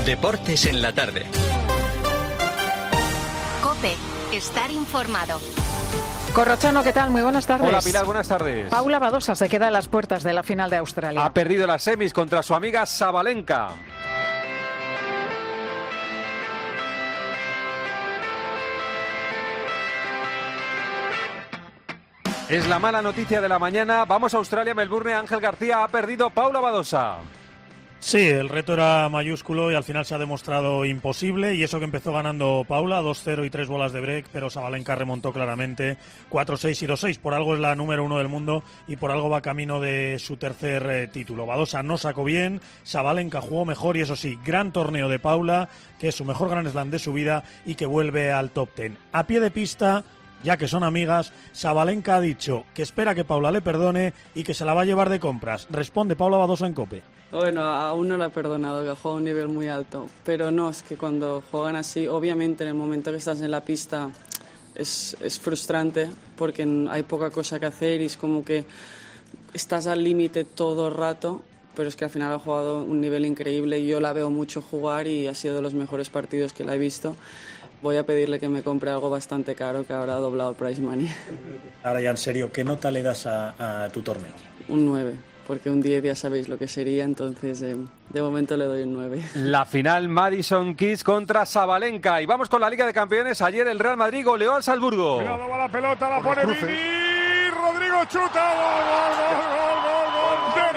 Deportes en la tarde. COPE. Estar informado. Corrochano, ¿qué tal? Muy buenas tardes. Hola Pilar, buenas tardes. Paula Badosa se queda a las puertas de la final de Australia. Ha perdido las semis contra su amiga Sabalenka. Es la mala noticia de la mañana. Vamos a Australia, Melbourne. Ángel García ha perdido. Paula Badosa. Sí, el reto era mayúsculo y al final se ha demostrado imposible, y eso que empezó ganando Paula, 2-0 y 3 bolas de break, pero Sabalenka remontó claramente 4-6 y 2-6, por algo es la número 1 del mundo y por algo va camino de su tercer título. Badosa no sacó bien, Sabalenka jugó mejor y eso sí, gran torneo de Paula, que es su mejor Grand Slam de su vida y que vuelve al top 10. A pie de pista, ya que son amigas, Sabalenka ha dicho que espera que Paula le perdone y que se la va a llevar de compras. Responde Paula Badosa en COPE. Bueno, aún no lo he perdonado, que juega a un nivel muy alto, pero no, es que cuando juegan así, obviamente en el momento que estás en la pista es frustrante porque hay poca cosa que hacer y es como que estás al límite todo el rato, pero es que al final ha jugado un nivel increíble y yo la veo mucho jugar y ha sido de los mejores partidos que la he visto. Voy a pedirle que me compre algo bastante caro, que ahora ha doblado el prize money. Ahora ya en serio, ¿qué nota le das a tu torneo? Un 9. Porque un 10 ya sabéis lo que sería, entonces de momento le doy un 9. La final Madison Keys contra Sabalenka. Y vamos con la Liga de Campeones. Ayer el Real Madrid goleó al Salzburgo. Cuidado, va la pelota, la pone Vini. Rodrigo chuta. Gol de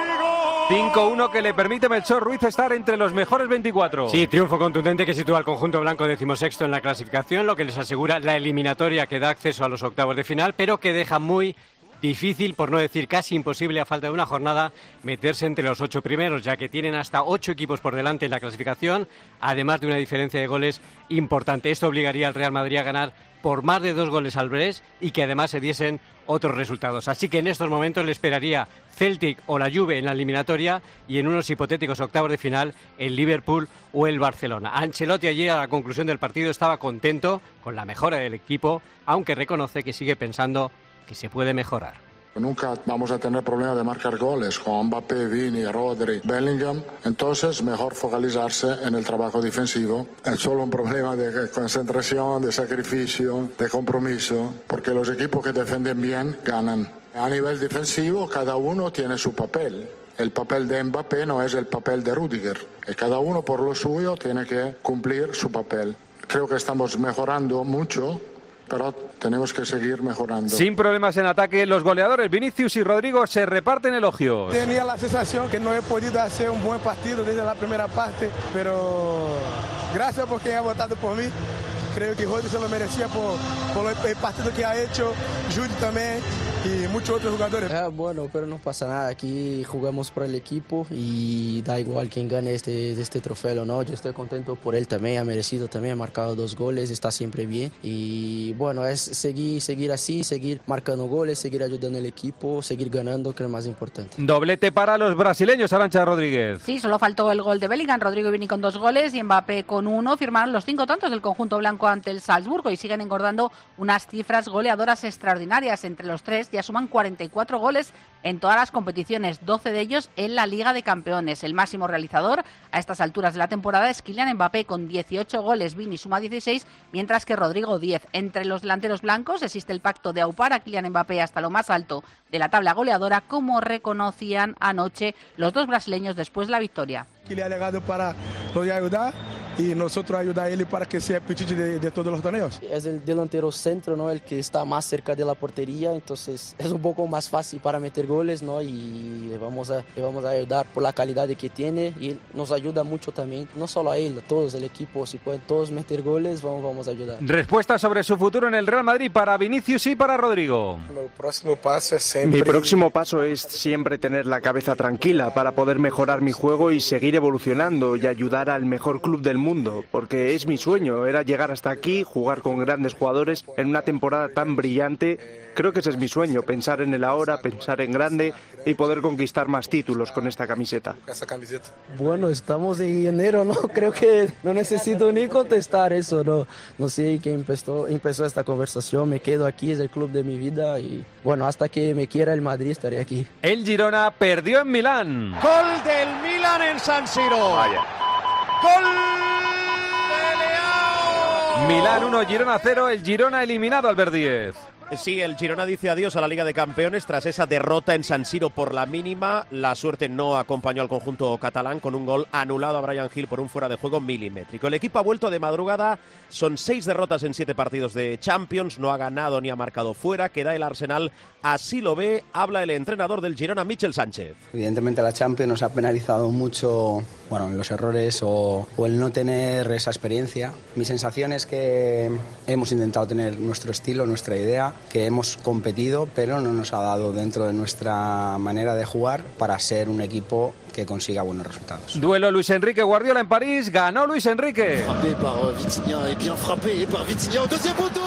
Rodrigo. 5-1 que le permite a Melchor Ruiz estar entre los mejores 24. Sí, triunfo contundente que sitúa al conjunto blanco 16º en la clasificación, lo que les asegura la eliminatoria que da acceso a los octavos de final, pero que deja muy difícil, por no decir casi imposible, a falta de una jornada, meterse entre los 8 primeros, ya que tienen hasta 8 equipos por delante en la clasificación, además de una diferencia de goles importante. Esto obligaría al Real Madrid a ganar por más de 2 goles al Brest y que además se diesen otros resultados. Así que en estos momentos le esperaría Celtic o la Juve en la eliminatoria y en unos hipotéticos octavos de final el Liverpool o el Barcelona. Ancelotti ayer a la conclusión del partido estaba contento con la mejora del equipo, aunque reconoce que sigue pensando que se puede mejorar. Nunca vamos a tener problema de marcar goles con Mbappé, Vini, Rodri, Bellingham. Entonces, mejor focalizarse en el trabajo defensivo. Es solo un problema de concentración, de sacrificio, de compromiso, porque los equipos que defienden bien ganan. A nivel defensivo, cada uno tiene su papel. El papel de Mbappé no es el papel de Rüdiger. Y cada uno por lo suyo tiene que cumplir su papel. Creo que estamos mejorando mucho, pero tenemos que seguir mejorando. Sin problemas en ataque, los goleadores Vinicius y Rodrigo se reparten elogios. Tenía la sensación que no he podido hacer un buen partido desde la primera parte, pero gracias por quien ha votado por mí. Creo que Rodrigo se lo merecía por el partido que ha hecho, Jude también y muchos otros jugadores. Bueno, pero no pasa nada, aquí jugamos por el equipo y da igual quién gane este trofeo, ¿no? Yo estoy contento por él también, ha merecido también, ha marcado 2 goles, está siempre bien y bueno, es seguir así, seguir marcando goles, seguir ayudando al equipo, seguir ganando, que es lo más importante. Doblete para los brasileños, Arantxa Rodríguez. Sí, solo faltó el gol de Bellingham, Rodrigo y Vini con 2 goles y Mbappé con 1, firmaron los 5 tantos del conjunto blanco ante el Salzburgo y siguen engordando unas cifras goleadoras extraordinarias. Entre los tres ya suman 44 goles en todas las competiciones, 12 de ellos en la Liga de Campeones. El máximo realizador a estas alturas de la temporada es Kylian Mbappé con 18 goles, Vini suma 16, mientras que Rodrigo 10. Entre los delanteros blancos existe el pacto de aupar a Kylian Mbappé hasta lo más alto de la tabla goleadora, como reconocían anoche los dos brasileños después de la victoria. Que ha llegado para poder ayudar y nosotros ayudar a él para que sea apetite de todos los torneos. Es el delantero centro, ¿no? El que está más cerca de la portería, entonces es un poco más fácil para meter goles, ¿no? Y le vamos a ayudar por la calidad que tiene y nos ayuda mucho también, no solo a él, a todos el equipo, si pueden todos meter goles, vamos a ayudar. Respuesta sobre su futuro en el Real Madrid para Vinicius y para Rodrigo. Mi próximo paso es siempre tener la cabeza tranquila para poder mejorar mi juego y seguir evolucionando y ayudar al mejor club del mundo, porque es mi sueño, era llegar hasta aquí, jugar con grandes jugadores en una temporada tan brillante. Creo que ese es mi sueño, pensar en el ahora, pensar en grande y poder conquistar más títulos con esta camiseta. Bueno, estamos en enero, ¿no? Creo que no necesito ni contestar eso, ¿no? No sé quién empezó esta conversación, me quedo aquí, es el club de mi vida y bueno, hasta que me quiera el Madrid estaré aquí. El Girona perdió en Milán. Gol del Milan en San Siro. Vaya. ¡Gol de Leao! Milán 1, Girona 0, el Girona eliminado, Albert Díez. Sí, el Girona dice adiós a la Liga de Campeones tras esa derrota en San Siro por la mínima. La suerte no acompañó al conjunto catalán con un gol anulado a Bryan Gil por un fuera de juego milimétrico. El equipo ha vuelto de madrugada, son 6 derrotas en 7 partidos de Champions, no ha ganado ni ha marcado fuera, queda el Arsenal, así lo ve, habla el entrenador del Girona, Michel Sánchez. Evidentemente la Champions nos ha penalizado mucho, en los errores o el no tener esa experiencia. Mi sensación es que hemos intentado tener nuestro estilo, nuestra idea, que hemos competido, pero no nos ha dado dentro de nuestra manera de jugar para ser un equipo que consiga buenos resultados. Duelo Luis Enrique Guardiola en París, ganó Luis Enrique. Frappé par Vitinha et bien frappé par Vitinha au deuxième poteau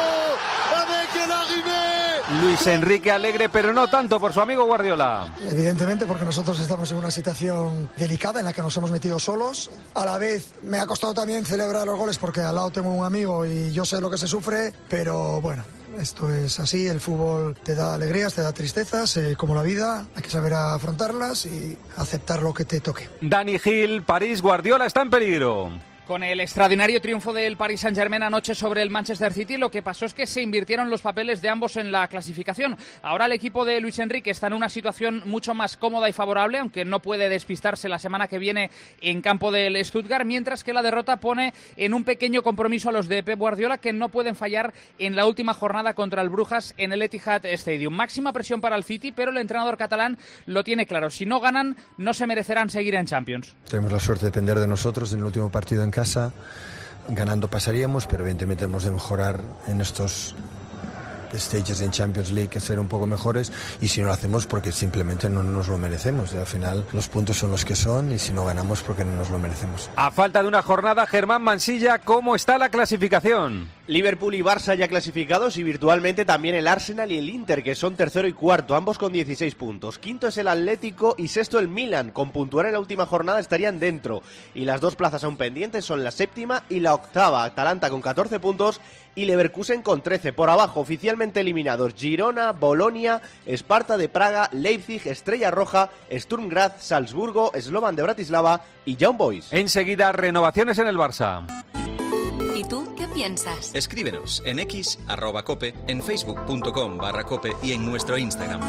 avec l'arrivée. Luis Enrique alegre, pero no tanto por su amigo Guardiola. Evidentemente, porque nosotros estamos en una situación delicada en la que nos hemos metido solos. A la vez me ha costado también celebrar los goles porque al lado tengo un amigo y yo sé lo que se sufre, pero bueno. Esto es así, el fútbol te da alegrías, te da tristezas, como la vida, hay que saber afrontarlas y aceptar lo que te toque. Dani Gil, París, Guardiola está en peligro. Con el extraordinario triunfo del Paris Saint-Germain anoche sobre el Manchester City, lo que pasó es que se invirtieron los papeles de ambos en la clasificación. Ahora el equipo de Luis Enrique está en una situación mucho más cómoda y favorable, aunque no puede despistarse la semana que viene en campo del Stuttgart, mientras que la derrota pone en un pequeño compromiso a los de Pep Guardiola, que no pueden fallar en la última jornada contra el Brujas en el Etihad Stadium. Máxima presión para el City, pero el entrenador catalán lo tiene claro. Si no ganan, no se merecerán seguir en Champions. Tenemos la suerte de depender de nosotros en el último partido en casa. Ganando pasaríamos, pero evidentemente hemos de mejorar en estos stages en Champions League, que ser un poco mejores, y si no lo hacemos porque simplemente no nos lo merecemos. Y al final los puntos son los que son, y si no ganamos porque no nos lo merecemos. A falta de una jornada, Germán Mansilla, ¿cómo está la clasificación? Liverpool y Barça ya clasificados y virtualmente también el Arsenal y el Inter, que son tercero y cuarto, ambos con 16 puntos. Quinto es el Atlético y sexto el Milan. Con puntuar en la última jornada estarían dentro. Y las dos plazas aún pendientes son la séptima y la octava. Atalanta con 14 puntos y Leverkusen con 13. Por abajo, oficialmente eliminados Girona, Bolonia, Sparta de Praga, Leipzig, Estrella Roja, Sturm Graz, Salzburgo, Slovan de Bratislava y Young Boys. Enseguida, renovaciones en el Barça. ¿Y tú qué piensas? Escríbenos en X, @cope, en facebook.com/cope y en nuestro Instagram.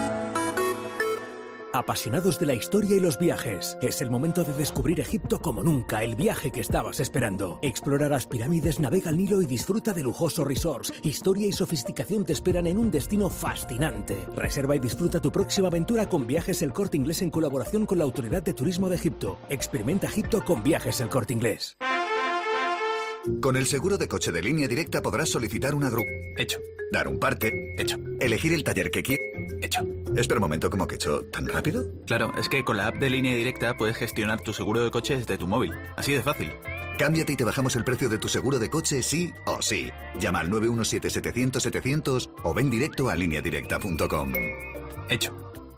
Apasionados de la historia y los viajes, es el momento de descubrir Egipto como nunca, el viaje que estabas esperando. Explora las pirámides, navega el Nilo y disfruta de lujosos resorts. Historia y sofisticación te esperan en un destino fascinante. Reserva y disfruta tu próxima aventura con Viajes El Corte Inglés en colaboración con la Autoridad de Turismo de Egipto. Experimenta Egipto con Viajes El Corte Inglés. Con el seguro de coche de Línea Directa podrás solicitar una grúa. Hecho. Dar un parte. Hecho. Elegir el taller que quieras. Hecho. Espera un momento, ¿cómo que hecho? ¿Tan rápido? Claro, es que con la app de Línea Directa puedes gestionar tu seguro de coche desde tu móvil. Así de fácil. Cámbiate y te bajamos el precio de tu seguro de coche sí o sí. Llama al 917-700-700 o ven directo a lineadirecta.com. Hecho.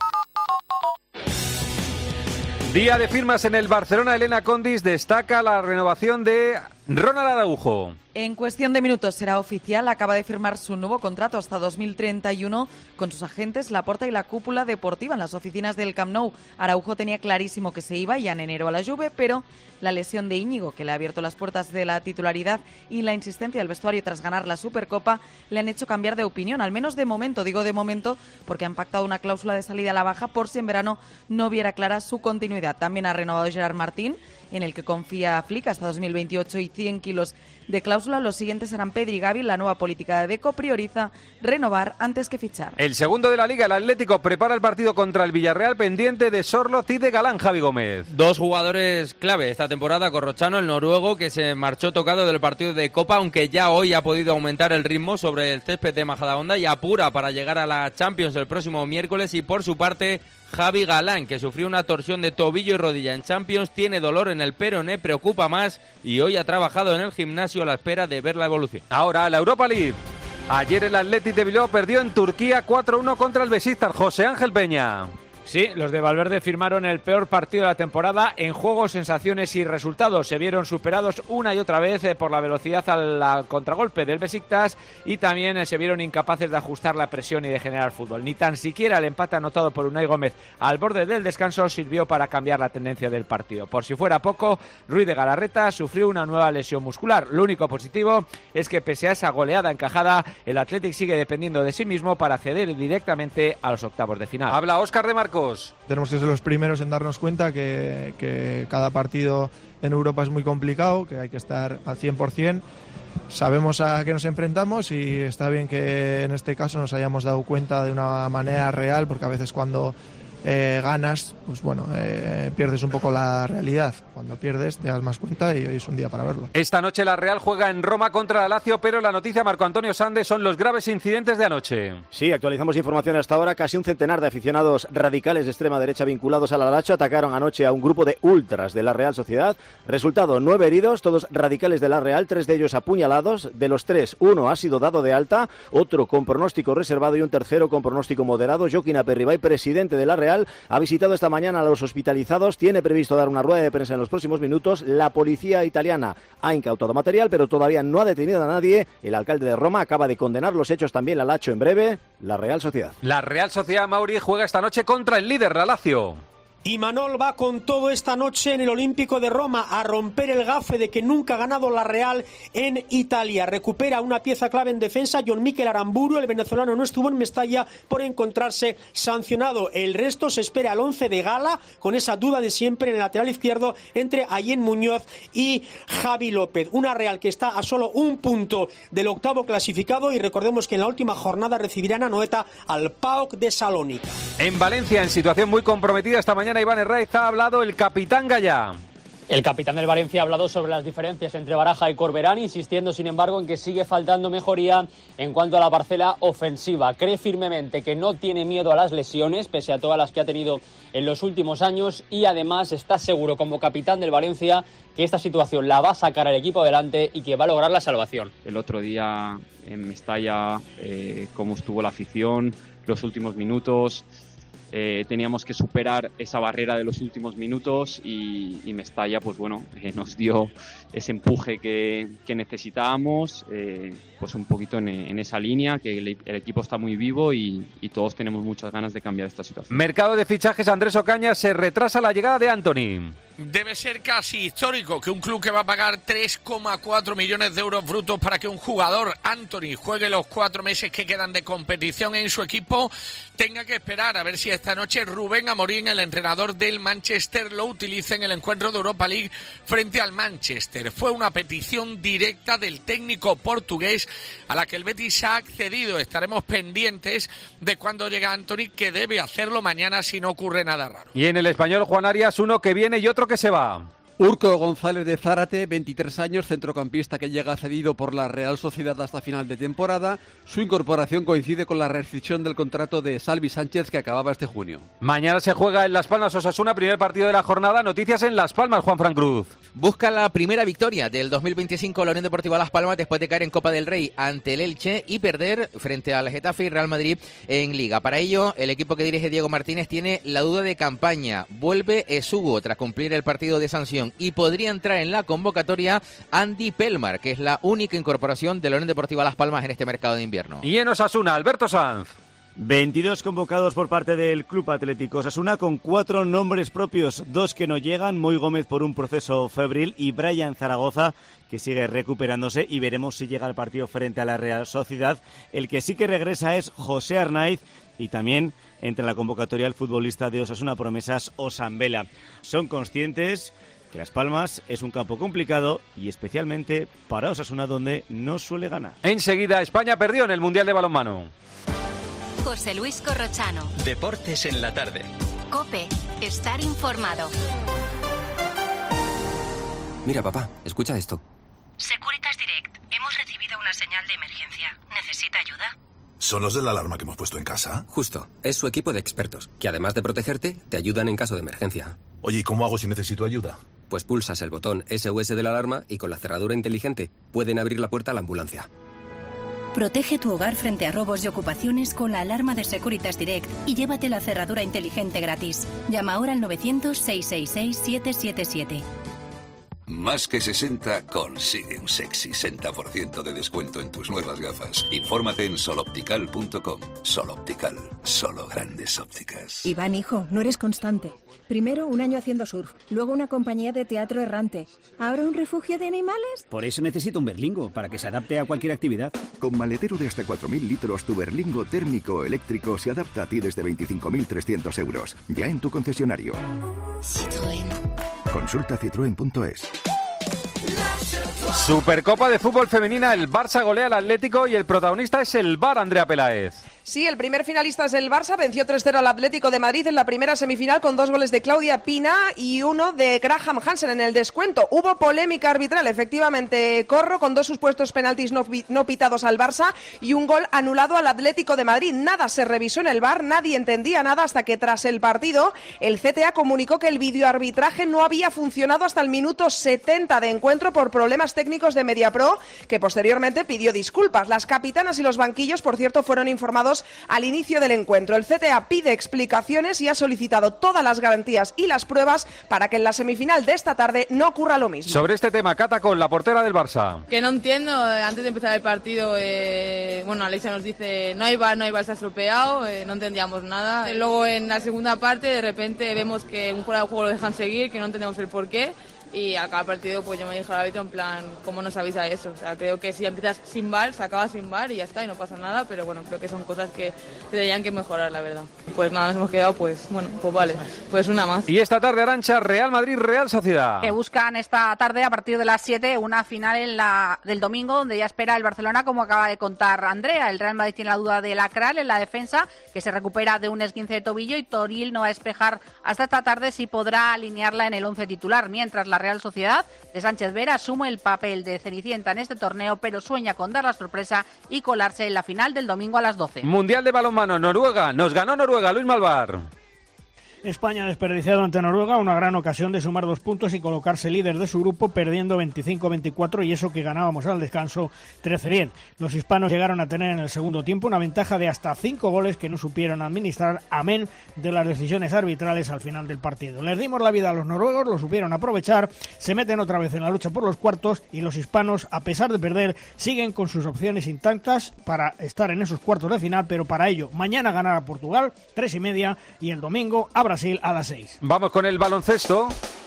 Día de firmas en el Barcelona. Elena Condis destaca la renovación de Ronald Araujo. En cuestión de minutos será oficial. Acaba de firmar su nuevo contrato hasta 2031 con sus agentes Laporta y la cúpula deportiva en las oficinas del Camp Nou. Araujo tenía clarísimo que se iba ya en enero a la Juve, pero la lesión de Íñigo, que le ha abierto las puertas de la titularidad, y la insistencia del vestuario tras ganar la Supercopa le han hecho cambiar de opinión, al menos de momento. Digo de momento porque han pactado una cláusula de salida a la baja por si en verano no viera clara su continuidad. También ha renovado Gerard Martín, en el que confía Flick hasta 2028 y 100 kilos de cláusula. Los siguientes serán Pedri y Gavi. La nueva política de Deco prioriza renovar antes que fichar. El segundo de la Liga, el Atlético, prepara el partido contra el Villarreal pendiente de Sorloz y de Galán. Javi Gómez. Dos jugadores clave esta temporada. Corrochano, el noruego, que se marchó tocado del partido de Copa, aunque ya hoy ha podido aumentar el ritmo sobre el césped de Majadahonda y apura para llegar a la Champions el próximo miércoles. Y por su parte, Javi Galán, que sufrió una torsión de tobillo y rodilla en Champions, tiene dolor en el peroné, preocupa más y hoy ha trabajado en el gimnasio a la espera de ver la evolución. Ahora la Europa League. Ayer el Athletic de Bilbao perdió en Turquía 4-1 contra el Beşiktaş. José Ángel Peña. Sí, los de Valverde firmaron el peor partido de la temporada en juego, sensaciones y resultados. Se vieron superados una y otra vez por la velocidad al contragolpe del Besiktas y también se vieron incapaces de ajustar la presión y de generar fútbol. Ni tan siquiera el empate anotado por Unai Gómez al borde del descanso sirvió para cambiar la tendencia del partido. Por si fuera poco, Ruiz de Galarreta sufrió una nueva lesión muscular. Lo único positivo es que pese a esa goleada encajada, el Athletic sigue dependiendo de sí mismo para acceder directamente a los octavos de final. Habla Óscar de Marcos. Tenemos que ser los primeros en darnos cuenta que cada partido en Europa es muy complicado, que hay que estar al 100%. Sabemos a qué nos enfrentamos y está bien que en este caso nos hayamos dado cuenta de una manera real, porque a veces cuando ganas, pues bueno, pierdes un poco la realidad. Cuando pierdes te das más cuenta y hoy es un día para verlo. Esta noche la Real juega en Roma contra la Lazio, pero la noticia, Marco Antonio Sande, son los graves incidentes de anoche. Sí, actualizamos información hasta ahora. Casi un centenar de aficionados radicales de extrema derecha vinculados a la Lazio atacaron anoche a un grupo de ultras de la Real Sociedad. Resultado, 9 heridos, todos radicales de la Real, 3 de ellos apuñalados. De los 3, uno ha sido dado de alta, otro con pronóstico reservado y un tercero con pronóstico moderado. Joaquín Aperribay, presidente de la Real, ha visitado esta mañana a los hospitalizados, tiene previsto dar una rueda de prensa en los próximos minutos. La policía italiana ha incautado material, pero todavía no ha detenido a nadie. El alcalde de Roma acaba de condenar los hechos también. La Lazio en breve, la Real Sociedad. La Real Sociedad, Mauri, juega esta noche contra el líder, la Lazio. Y Manol va con todo esta noche en el Olímpico de Roma a romper el gafe de que nunca ha ganado la Real en Italia. Recupera una pieza clave en defensa, John Mikel Aramburu. El venezolano no estuvo en Mestalla por encontrarse sancionado. El resto se espera al 11 de gala, con esa duda de siempre en el lateral izquierdo entre Ayén Muñoz y Javi López. Una Real que está a solo un punto del octavo clasificado, y recordemos que en la última jornada recibirán a Anoeta al PAOK de Salónica. En Valencia, en situación muy comprometida esta mañana, Iván Herraiz, ha hablado el capitán Gallá. El capitán del Valencia ha hablado sobre las diferencias entre Baraja y Corberán, insistiendo sin embargo en que sigue faltando mejoría en cuanto a la parcela ofensiva. Cree firmemente que no tiene miedo a las lesiones, pese a todas las que ha tenido en los últimos años, y además está seguro como capitán del Valencia que esta situación la va a sacar al equipo adelante y que va a lograr la salvación. El otro día en Mestalla, cómo estuvo la afición, los últimos minutos. Teníamos que superar esa barrera de los últimos minutos y Mestalla, pues bueno, nos dio ese empuje que necesitábamos, pues un poquito en esa línea, que el equipo está muy vivo y todos tenemos muchas ganas de cambiar esta situación. Mercado de fichajes, Andrés Ocaña, se retrasa la llegada de Antony. Debe ser casi histórico que un club que va a pagar 3,4 millones de euros brutos para que un jugador, Antony, juegue los 4 meses que quedan de competición en su equipo, tenga que esperar a ver si esta noche Rubén Amorín, el entrenador del Manchester, lo utiliza en el encuentro de Europa League frente al Manchester. Fue una petición directa del técnico portugués a la que el Betis ha accedido. Estaremos pendientes de cuándo llega Antony, que debe hacerlo mañana si no ocurre nada raro. Y en el Español, Juan Arias, uno que viene y otro que se va. Urco González de Zárate, 23 años, centrocampista que llega cedido por la Real Sociedad hasta final de temporada. Su incorporación coincide con la rescisión del contrato de Salvi Sánchez, que acababa este junio. Mañana se juega en Las Palmas Osasuna, primer partido de la jornada. Noticias en Las Palmas, Juanfran Cruz. Busca la primera victoria del 2025 la Unión Deportiva Las Palmas después de caer en Copa del Rey ante el Elche y perder frente al Getafe y Real Madrid en Liga. Para ello, el equipo que dirige Diego Martínez tiene la duda de campaña. Vuelve Esugo tras cumplir el partido de sanción y podría entrar en la convocatoria Andy Pelmar, que es la única incorporación de la Unión Deportiva Las Palmas en este mercado de invierno. Y en Osasuna, Alberto Sanz. 22 convocados por parte del Club Atlético Osasuna, con 4 nombres propios, 2 que no llegan: Moy Gómez por un proceso febril y Brian Zaragoza, que sigue recuperándose, y veremos si llega al partido frente a la Real Sociedad. El que sí que regresa es José Arnaiz, y también entra en la convocatoria el futbolista de Osasuna Promesas, Osambela. Son conscientes que Las Palmas es un campo complicado, y especialmente para Osasuna, donde no suele ganar. Enseguida, España perdió en el Mundial de Balonmano. José Luis Corrochano. Deportes en la tarde. COPE. Estar informado. Mira, papá, escucha esto. Securitas Direct. Hemos recibido una señal de emergencia. ¿Necesita ayuda? ¿Son los de la alarma que hemos puesto en casa? Justo. Es su equipo de expertos, que además de protegerte, te ayudan en caso de emergencia. Oye, ¿y cómo hago si necesito ayuda? Pues pulsas el botón SOS de la alarma y con la cerradura inteligente pueden abrir la puerta a la ambulancia. Protege tu hogar frente a robos y ocupaciones con la alarma de Securitas Direct y llévate la cerradura inteligente gratis. Llama ahora al 900-666-777. Más que 60 consigue un sexy 60% de descuento en tus nuevas gafas. Infórmate en soloptical.com. Soloptical, solo grandes ópticas. Iván, hijo, no eres constante. Primero un año haciendo surf, luego una compañía de teatro errante, ahora un refugio de animales. Por eso necesito un Berlingo, para que se adapte a cualquier actividad. Con maletero de hasta 4.000 litros, tu Berlingo térmico eléctrico se adapta a ti desde 25.300 euros. Ya en tu concesionario. Citroën. Consulta citroen.es. Supercopa de fútbol femenina, el Barça golea al Atlético y el protagonista es el VAR, Andrea Peláez. Sí, el primer finalista es el Barça, venció 3-0 al Atlético de Madrid en la primera semifinal con 2 goles de Claudia Pina y uno de Graham Hansen en el descuento. Hubo polémica arbitral, efectivamente, Corro, con 2 supuestos penaltis no pitados al Barça y un gol anulado al Atlético de Madrid. Nada se revisó en el VAR, nadie entendía nada hasta que tras el partido el CTA comunicó que el videoarbitraje no había funcionado hasta el minuto 70 de encuentro por problemas técnicos de Mediapro, que posteriormente pidió disculpas. Las capitanas y los banquillos, por cierto, fueron informados al inicio del encuentro. El CTA pide explicaciones y ha solicitado todas las garantías y las pruebas para que en la semifinal de esta tarde no ocurra lo mismo. Sobre este tema, Cata, con la portera del Barça. Que no entiendo, antes de empezar el partido, Alexia nos dice no hay VAR, está estropeado, no entendíamos nada. Luego en la segunda parte de repente vemos que un fuera de juego lo dejan seguir, que no entendemos el porqué. Y a cada partido pues yo me dije al árbitro en plan, ¿cómo nos avisa eso? O sea, creo que si empiezas sin VAR, se acaba sin VAR y ya está, y no pasa nada, pero bueno, creo que son cosas que tendrían que mejorar, la verdad. Pues nada, nos hemos quedado, pues vale, pues una más. Y esta tarde, Arantxa, Real Madrid, Real Sociedad. Que buscan esta tarde, a partir de las 7, una final del domingo, donde ya espera el Barcelona, como acaba de contar Andrea. El Real Madrid tiene la duda de Lacral en la defensa, que se recupera de un esguince de tobillo, y Toril no va a despejar hasta esta tarde si podrá alinearla en el 11 titular, mientras la Real Sociedad de Sánchez Vera asume el papel de Cenicienta en este torneo, pero sueña con dar la sorpresa y colarse en la final del domingo a las 12. Mundial de balonmano, Noruega. Nos ganó Noruega, Luis Malvar. España ha desperdiciado ante Noruega una gran ocasión de sumar 2 puntos y colocarse líder de su grupo, perdiendo 25-24, y eso que ganábamos al descanso 13-10. Los hispanos llegaron a tener en el segundo tiempo una ventaja de hasta 5 goles que no supieron administrar, amén de las decisiones arbitrales al final del partido. Les dimos la vida a los noruegos, lo supieron aprovechar, se meten otra vez en la lucha por los cuartos, y los hispanos, a pesar de perder, siguen con sus opciones intactas para estar en esos cuartos de final, pero para ello mañana ganar a Portugal 3:30 y el domingo a Brasil a las 6. Vamos con el baloncesto.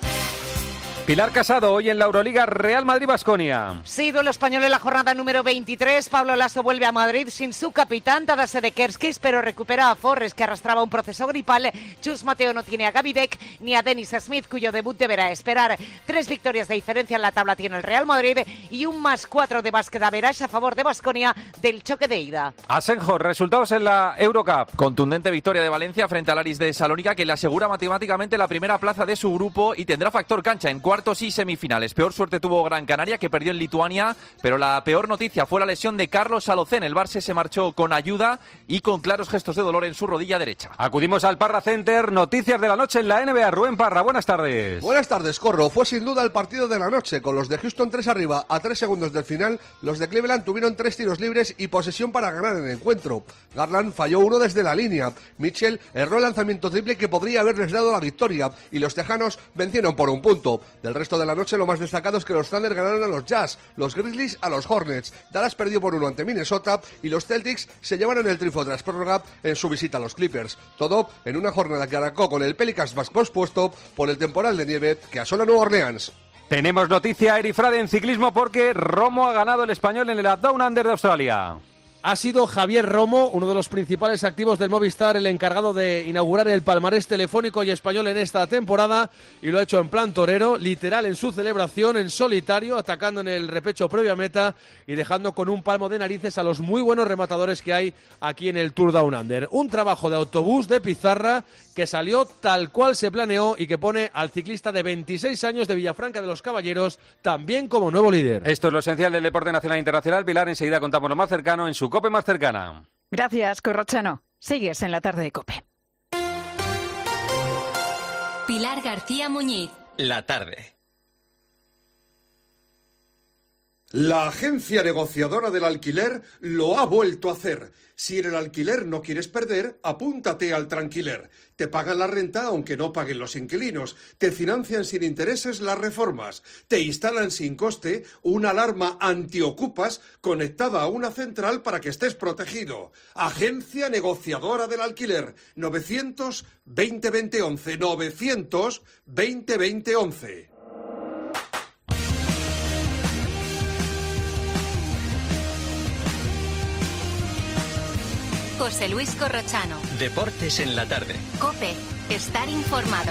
Pilar Casado, hoy en la Euroliga, Real Madrid-Baskonia. Sí, duelo español en la jornada número 23. Pablo Laso vuelve a Madrid sin su capitán, Tadas Sedekerskis, pero recupera a Forres, que arrastraba un proceso gripal. Chus Mateo no tiene a Gaby Deck ni a Dennis Smith, cuyo debut deberá esperar. 3 victorias de diferencia en la tabla tiene el Real Madrid y un +4 de básquet average a favor de Baskonia del choque de ida. Asenjo, resultados en la Eurocup. Contundente victoria de Valencia frente al Aris de Salónica, que le asegura matemáticamente la primera plaza de su grupo y tendrá factor cancha en cuartos y semifinales. Peor suerte tuvo Gran Canaria, que perdió en Lituania, pero la peor noticia fue la lesión de Carlos Alocén. El Barça se marchó con ayuda y con claros gestos de dolor en su rodilla derecha. Acudimos al Parra Center. Noticias de la noche en la NBA. Rubén Parra, buenas tardes. Buenas tardes, Corro. Fue sin duda el partido de la noche, con los de Houston 3 arriba a 3 segundos del final. Los de Cleveland tuvieron 3 tiros libres y posesión para ganar el encuentro. Garland falló uno desde la línea. Mitchell erró el lanzamiento triple que podría haberles dado la victoria, y los tejanos vencieron por un punto. Del resto de la noche, lo más destacado es que los Thunder ganaron a los Jazz, los Grizzlies a los Hornets, Dallas perdió por 1 ante Minnesota y los Celtics se llevaron el triunfo tras prórroga en su visita a los Clippers. Todo en una jornada que arrancó con el Pelicans más pospuesto por el temporal de nieve que asola Nueva Orleans. Tenemos noticia, Eri Frade, en ciclismo, porque Romo ha ganado el español en el Down Under de Australia. Ha sido Javier Romo, uno de los principales activos del Movistar, el encargado de inaugurar el palmarés telefónico y español en esta temporada, y lo ha hecho en plan torero, literal en su celebración, en solitario, atacando en el repecho previo a meta y dejando con un palmo de narices a los muy buenos rematadores que hay aquí en el Tour Down Under. Un trabajo de autobús de pizarra que salió tal cual se planeó y que pone al ciclista de 26 años de Villafranca de los Caballeros también como nuevo líder. Esto es lo esencial del deporte nacional e internacional. Pilar, enseguida contamos lo más cercano en su COPE más cercana. Gracias, Corrochano. Sigues en la tarde de COPE. Pilar García Muñiz. La tarde. La agencia negociadora del alquiler lo ha vuelto a hacer. Si en el alquiler no quieres perder, apúntate al Tranquiler. Te pagan la renta aunque no paguen los inquilinos. Te financian sin intereses las reformas. Te instalan sin coste una alarma antiocupas conectada a una central para que estés protegido. Agencia negociadora del alquiler. 900 20 20 11. 900 20 20 11. José Luis Corrochano. Deportes en la tarde. COPE. Estar informado.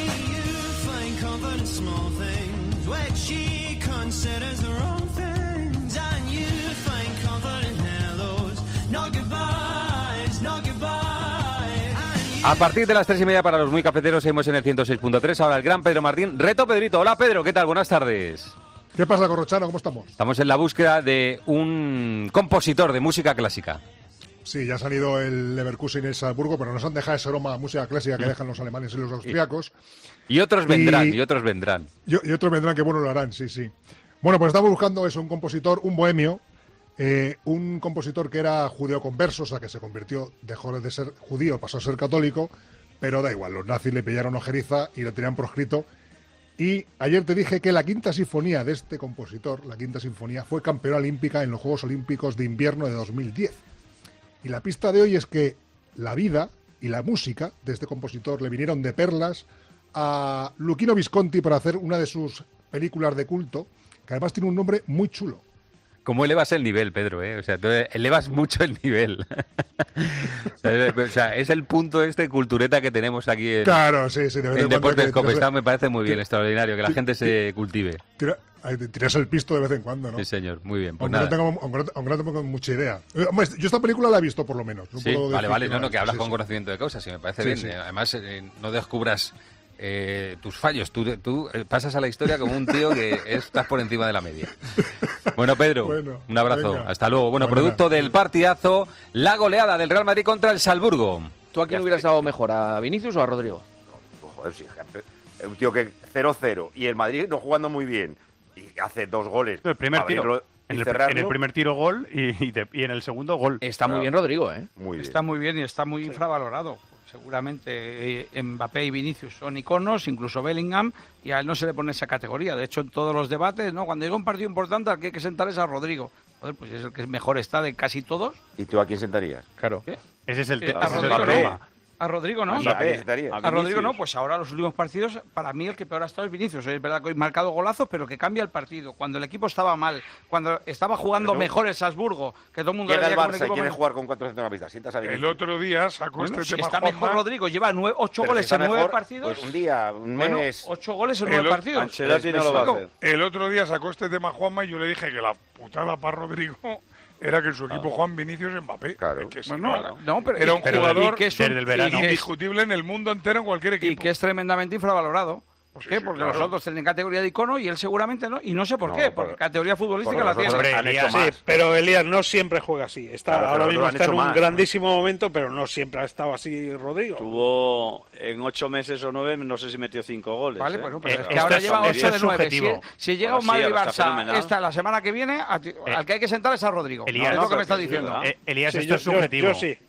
A partir de las 3:30 para los muy cafeteros seguimos en el 106.3. Ahora el gran Pedro Martín. Reto Pedrito. Hola Pedro, ¿qué tal? Buenas tardes. ¿Qué pasa, Corrochano? ¿Cómo estamos? Estamos en la búsqueda de un compositor de música clásica. Sí, ya ha salido el Leverkusen y el Salzburgo, pero nos han dejado esa aroma música clásica que dejan los alemanes y los austriacos. Y otros vendrán, y otros vendrán. Y otros vendrán que bueno lo harán, sí, sí. Bueno, pues estamos buscando eso, un compositor, un bohemio, un compositor que era judeo converso, o sea, que se convirtió, dejó de ser judío, pasó a ser católico, pero da igual, los nazis le pillaron ojeriza y lo tenían proscrito. Y ayer te dije que la quinta sinfonía de este compositor, la quinta sinfonía, fue campeona olímpica en los Juegos Olímpicos de Invierno de 2010. Y la pista de hoy es que la vida y la música de este compositor le vinieron de perlas a Luchino Visconti para hacer una de sus películas de culto, que además tiene un nombre muy chulo. ¿Cómo elevas el nivel, Pedro? O sea, tú elevas mucho el nivel. O sea, es el punto cultureta que tenemos aquí en, claro, sí, en Deportes COPE. Me parece muy bien, extraordinario, que la gente se cultive. Tiras el pisto de vez en cuando, ¿no? Sí, señor, muy bien. Pues aunque no tengo mucha idea. Yo esta película la he visto, por lo menos. No sí, puedo vale, decir que hablas con conocimiento de cosas, y me parece bien. Sí. Además, no descubras tus fallos. Tú pasas a la historia como un tío que estás por encima de la media. Bueno, Pedro, un abrazo. Venga. Hasta luego. Bueno, producto del partidazo, la goleada del Real Madrid contra el Salzburgo. ¿Tú a quién hubieras dado mejor, a Vinicius o a Rodrigo? Joder, sí, un tío que 0-0 y el Madrid no jugando muy bien y hace 2 goles. El primer tiro. En el primer tiro gol y en el segundo gol. Está muy bien Rodrigo, ¿eh? Muy bien. Está muy bien y está muy infravalorado. Seguramente Mbappé y Vinicius son iconos, incluso Bellingham, y a él no se le pone esa categoría. De hecho, en todos los debates, ¿no? Cuando llega un partido importante, al que hay que sentar es a Rodrigo. Joder, pues es el que mejor está de casi todos. ¿Y tú a quién sentarías? Claro. ¿Qué? Ese es el a Rodrigo no. A Rodrigo no. A Rodrigo no, pues ahora los últimos partidos, para mí el que peor ha estado es Vinicius. Es verdad que hoy marcado golazos, pero que cambia el partido. Cuando el equipo estaba mal, cuando estaba jugando mejor el Salzburgo, que todo el mundo llega el Barça y quiere jugar con 4 centrocampistas. Sientas a el otro día sacó este tema. Está mejor Rodrigo, lleva 8 goles en 9 partidos. Pues un día, un mes. 8 goles en 9 partidos. Ancelotti no lo va a hacer. El otro día sacó este tema Juanma y yo le dije que la putada para Rodrigo era que su equipo Juan Vinicius Mbappé. Claro. Pero era un jugador que es indiscutible en el mundo entero, en cualquier equipo. Y que es tremendamente infravalorado. ¿Por qué? Porque los otros tienen categoría de icono y él seguramente no. Y no sé por qué, porque categoría futbolística la tiene. Sí, pero Elías no siempre juega así. Ahora mismo está en un grandísimo momento, pero no siempre ha estado así Rodrigo. Tuvo en 8 meses o 9, no sé si metió 5 goles. Vale, bueno, pues es que ahora lleva 8 de 9. Si llega un Madrid-Barça la semana que viene, al que hay que sentar es a Rodrigo. Elías, es lo que me está diciendo. Elías, esto es subjetivo. Yo sí.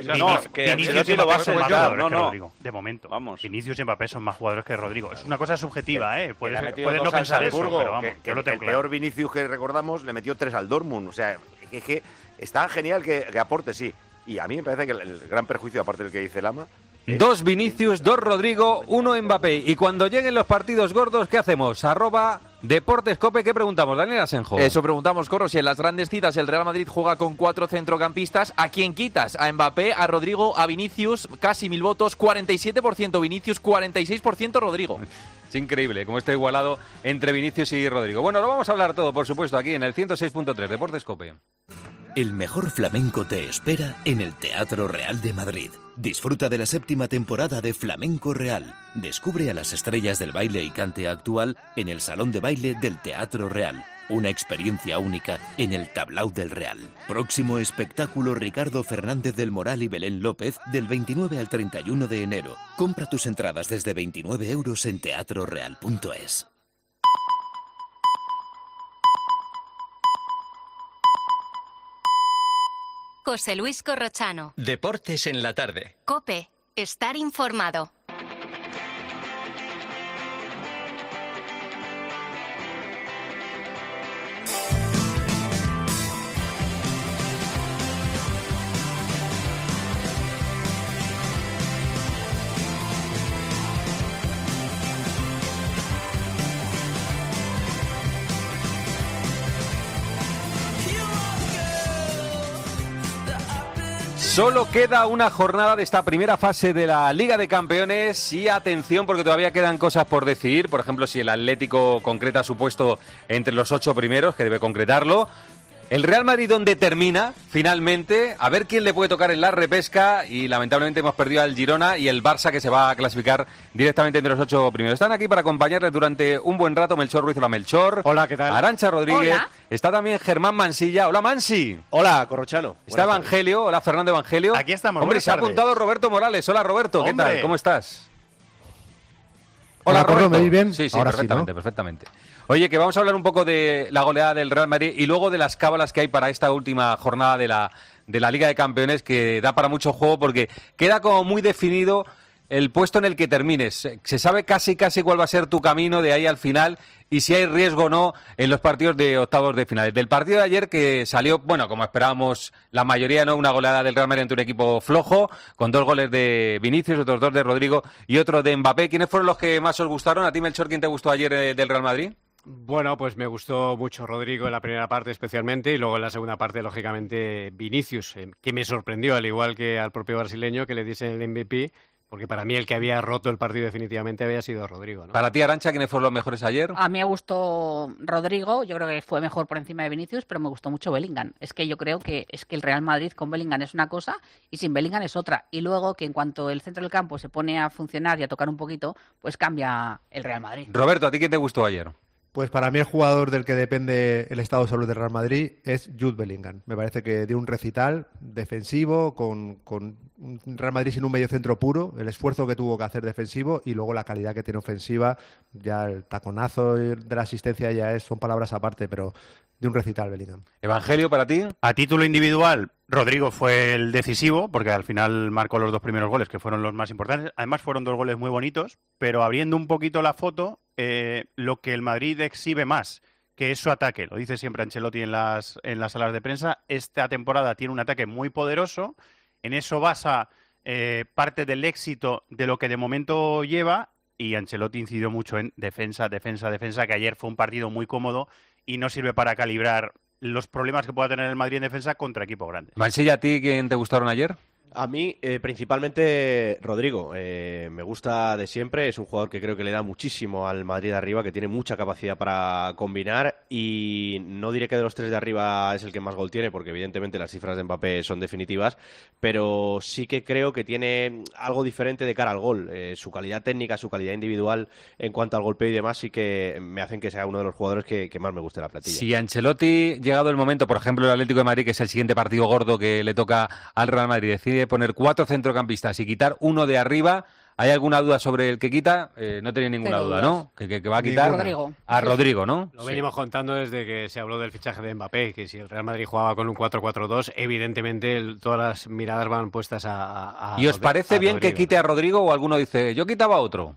Que Vinicius lo va a sentar. No. De momento. Vamos. Vinicius y Mbappé son más jugadores que Rodrigo. Es una cosa subjetiva, ¿eh? Puedes no pensar eso, pero vamos, yo lo tengo claro. El peor Vinicius que recordamos le metió 3 al Dortmund. O sea, es que está genial que aporte, sí. Y a mí me parece que el gran perjuicio, aparte del que dice Lama... 2 Vinicius, 2 Rodrigo, 1 Mbappé. Y cuando lleguen los partidos gordos, ¿qué hacemos? @Deportes COPE, ¿qué preguntamos? Daniel Asenjo. Eso preguntamos, Corro. Si en las grandes citas el Real Madrid juega con 4 centrocampistas, ¿a quién quitas? ¿A Mbappé, a Rodrigo, a Vinicius? Casi 1000 votos, 47% Vinicius, 46% Rodrigo. Es increíble cómo está igualado entre Vinicius y Rodrigo. Bueno, lo vamos a hablar todo, por supuesto, aquí en el 106.3, Deportes COPE. El mejor flamenco te espera en el Teatro Real de Madrid. Disfruta de la 7ª temporada de Flamenco Real. Descubre a las estrellas del baile y cante actual en el Salón de Baile del Teatro Real. Una experiencia única en el Tablao del Real. Próximo espectáculo Ricardo Fernández del Moral y Belén López del 29 al 31 de enero. Compra tus entradas desde 29 € en teatroreal.es. José Luis Corrochano. Deportes en la tarde. COPE. Estar informado. Solo queda una jornada de esta primera fase de la Liga de Campeones y atención porque todavía quedan cosas por decidir. Por ejemplo, si el Atlético concreta su puesto entre los 8 primeros, que debe concretarlo. El Real Madrid donde termina, finalmente, a ver quién le puede tocar en la repesca y lamentablemente hemos perdido al Girona y el Barça que se va a clasificar directamente entre los 8 primeros. Están aquí para acompañarles durante un buen rato Melchor Ruiz. Hola Melchor. Hola, ¿qué tal? Arantxa Rodríguez. Hola. Está también Germán Mansilla. Hola Mansi. Hola Corrochano. Está Evangelio. Hola Fernando Evangelio. Aquí estamos. Hombre, se ha apuntado Roberto Morales. Hola Roberto, ¿qué tal? ¿Cómo estás? Hola Roberto. ¿Me oís bien? Sí, ahora perfectamente, sí, ¿no? Perfectamente. Oye, que vamos a hablar un poco de la goleada del Real Madrid y luego de las cábalas que hay para esta última jornada de la Liga de Campeones, que da para mucho juego porque queda como muy definido el puesto en el que termines. Se sabe casi cuál va a ser tu camino de ahí al final y si hay riesgo o no en los partidos de octavos de finales. Del partido de ayer que salió, bueno, como esperábamos la mayoría, ¿no? Una goleada del Real Madrid ante un equipo flojo, con 2 goles de Vinicius, otros 2 de Rodrigo y otro de Mbappé. ¿Quiénes fueron los que más os gustaron? ¿A ti, Melchor, quién te gustó ayer del Real Madrid? Bueno, pues me gustó mucho Rodrigo en la primera parte especialmente y luego en la segunda parte, lógicamente, Vinicius, que me sorprendió, al igual que al propio brasileño, que le diesen el MVP, porque para mí el que había roto el partido definitivamente había sido Rodrigo, ¿no? Para ti, Arantxa, ¿quiénes fueron los mejores ayer? A mí me gustó Rodrigo, yo creo que fue mejor por encima de Vinicius, pero me gustó mucho Bellingham. Es que yo creo que el Real Madrid con Bellingham es una cosa y sin Bellingham es otra. Y luego que en cuanto el centro del campo se pone a funcionar y a tocar un poquito, pues cambia el Real Madrid. Roberto, ¿a ti quién te gustó ayer? Pues para mí el jugador del que depende el estado de salud del Real Madrid es Jude Bellingham. Me parece que dio un recital defensivo con un Real Madrid sin un mediocentro puro, el esfuerzo que tuvo que hacer defensivo y luego la calidad que tiene ofensiva. Ya el taconazo de la asistencia ya son palabras aparte, pero de un recital Bellingham. Evangelio, ¿para ti? A título individual, Rodrigo fue el decisivo, porque al final marcó los 2 primeros goles, que fueron los más importantes. Además, fueron 2 goles muy bonitos, pero abriendo un poquito la foto, lo que el Madrid exhibe más, que es su ataque. Lo dice siempre Ancelotti en las salas de prensa. Esta temporada tiene un ataque muy poderoso. En eso basa parte del éxito de lo que de momento lleva. Y Ancelotti incidió mucho en defensa, que ayer fue un partido muy cómodo y no sirve para calibrar los problemas que pueda tener el Madrid en defensa contra equipos grandes. Mansilla, ¿a ti quién te gustaron ayer? A mí, principalmente Rodrigo, me gusta de siempre, es un jugador que creo que le da muchísimo al Madrid de arriba, que tiene mucha capacidad para combinar y no diré que de los 3 de arriba es el que más gol tiene, porque evidentemente las cifras de Mbappé son definitivas, pero sí que creo que tiene algo diferente de cara al gol. Su calidad técnica, su calidad individual en cuanto al golpeo y demás sí que me hacen que sea uno de los jugadores que más me guste la plantilla. Si Ancelotti, llegado el momento, por ejemplo el Atlético de Madrid, que es el siguiente partido gordo que le toca al Real Madrid, decide poner 4 centrocampistas y quitar uno de arriba, ¿hay alguna duda sobre el que quita? No tenéis ninguna duda, ¿no? Que va a quitar a Rodrigo, ¿no? Lo venimos contando desde que se habló del fichaje de Mbappé, que si el Real Madrid jugaba con un 4-4-2, evidentemente todas las miradas van puestas a ¿Y os parece bien que quite a Rodrigo o alguno dice, yo quitaba a otro?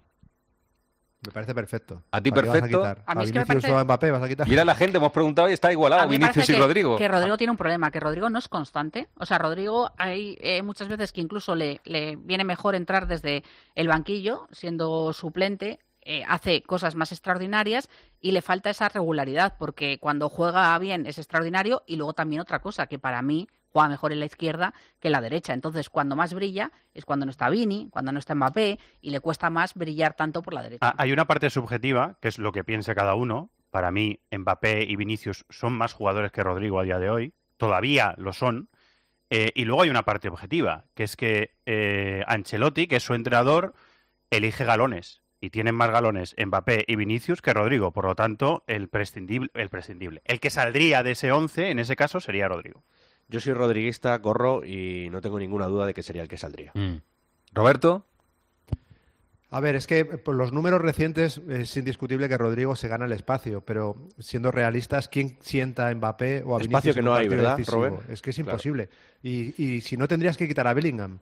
Me parece perfecto. ¿A ti perfecto? A mí es que me Vinicius o a Mbappé vas a quitar. Mira la gente, hemos preguntado y está igualado, Vinicius y Rodrigo. Que Rodrigo tiene un problema, que Rodrigo no es constante. O sea, Rodrigo hay muchas veces que incluso le viene mejor entrar desde el banquillo, siendo suplente, hace cosas más extraordinarias y le falta esa regularidad, porque cuando juega bien es extraordinario y luego también otra cosa, que para mí juega mejor en la izquierda que en la derecha. Entonces, cuando más brilla es cuando no está Vini, cuando no está Mbappé, y le cuesta más brillar tanto por la derecha. Hay una parte subjetiva, que es lo que piense cada uno. Para mí, Mbappé y Vinicius son más jugadores que Rodrigo a día de hoy. Todavía lo son. Y luego hay una parte objetiva, que es que Ancelotti, que es su entrenador, elige galones. Y tienen más galones Mbappé y Vinicius que Rodrigo. Por lo tanto, el prescindible. El que saldría de ese 11, en ese caso, sería Rodrigo. Yo soy rodriguista, corro y no tengo ninguna duda de que sería el que saldría. ¿Roberto? A ver, es que por los números recientes es indiscutible que Rodrigo se gana el espacio, pero siendo realistas, ¿quién sienta a Mbappé o a Vinicius? Espacio que no hay, ¿verdad, Robert? Es que es imposible. Y si no, tendrías que quitar a Bellingham.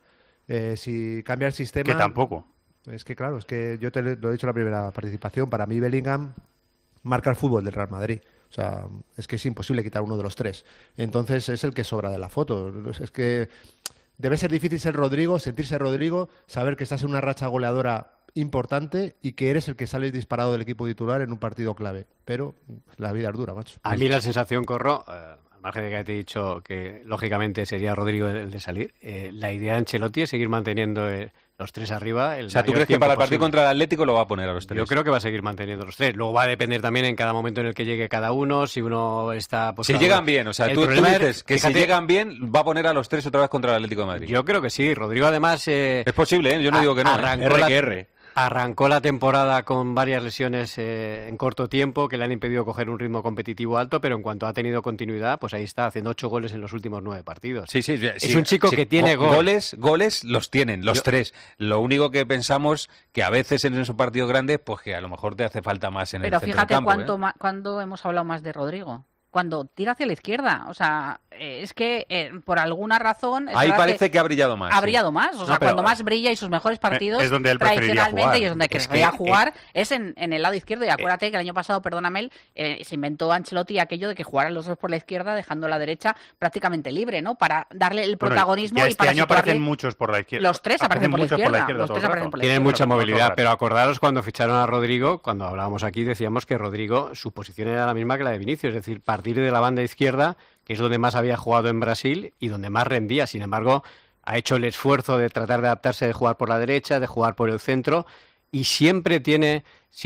Si cambia el sistema... Que tampoco. Es que claro, es que yo te lo he dicho en la primera participación, para mí Bellingham marca el fútbol del Real Madrid. O sea, es que es imposible quitar uno de los tres. Entonces es el que sobra de la foto. Es que debe ser difícil ser Rodrigo, sentirse Rodrigo, saber que estás en una racha goleadora importante y que eres el que sales disparado del equipo titular en un partido clave. Pero la vida es dura, macho. A mí la sensación, Corro, al margen de que te he dicho que lógicamente sería Rodrigo el de salir, la idea de Ancelotti es seguir manteniendo los tres arriba. O sea, ¿tú crees que para el partido contra el Atlético lo va a poner a los tres? Yo creo que va a seguir manteniendo los tres. Luego va a depender también en cada momento en el que llegue cada uno, si uno está... Pues, si llegan bien, o sea, tú dices que si llegan bien va a poner a los tres otra vez contra el Atlético de Madrid. Yo creo que sí. Rodrigo además... es posible, ¿eh? Yo no digo que no. Arrancó la temporada con varias lesiones en corto tiempo que le han impedido coger un ritmo competitivo alto, pero en cuanto ha tenido continuidad, pues ahí está, haciendo 8 goles en los últimos 9 partidos. Sí, es un chico que tiene goles los tienen, los tres. Lo único que pensamos que a veces en esos partidos grandes, pues que a lo mejor te hace falta más en el centro del campo. Pero fíjate cuándo hemos hablado más de Rodrigo. Cuando tira hacia la izquierda, o sea, es que por alguna razón... Ahí parece que ha brillado más. Ha brillado más, o sea, cuando más brilla y sus mejores partidos es donde él tradicionalmente y es donde quería jugar, es en el lado izquierdo. Y acuérdate que el año pasado, perdóname, se inventó Ancelotti aquello de que jugaran los dos por la izquierda, dejando la derecha prácticamente libre, ¿no? Para darle el protagonismo y para año aparecen muchos por la izquierda. Los tres aparecen por la izquierda. Los tres aparecen por la izquierda. Tienen mucha movilidad, pero acordaros cuando ficharon a Rodrigo, cuando hablábamos aquí, decíamos que Rodrigo, su posición era la misma que la de Vinicius, es decir, partir de la banda izquierda, que es donde más había jugado en Brasil y donde más rendía. Sin embargo, ha hecho el esfuerzo de tratar de adaptarse, de jugar por la derecha, de jugar por el centro, y siempre tiene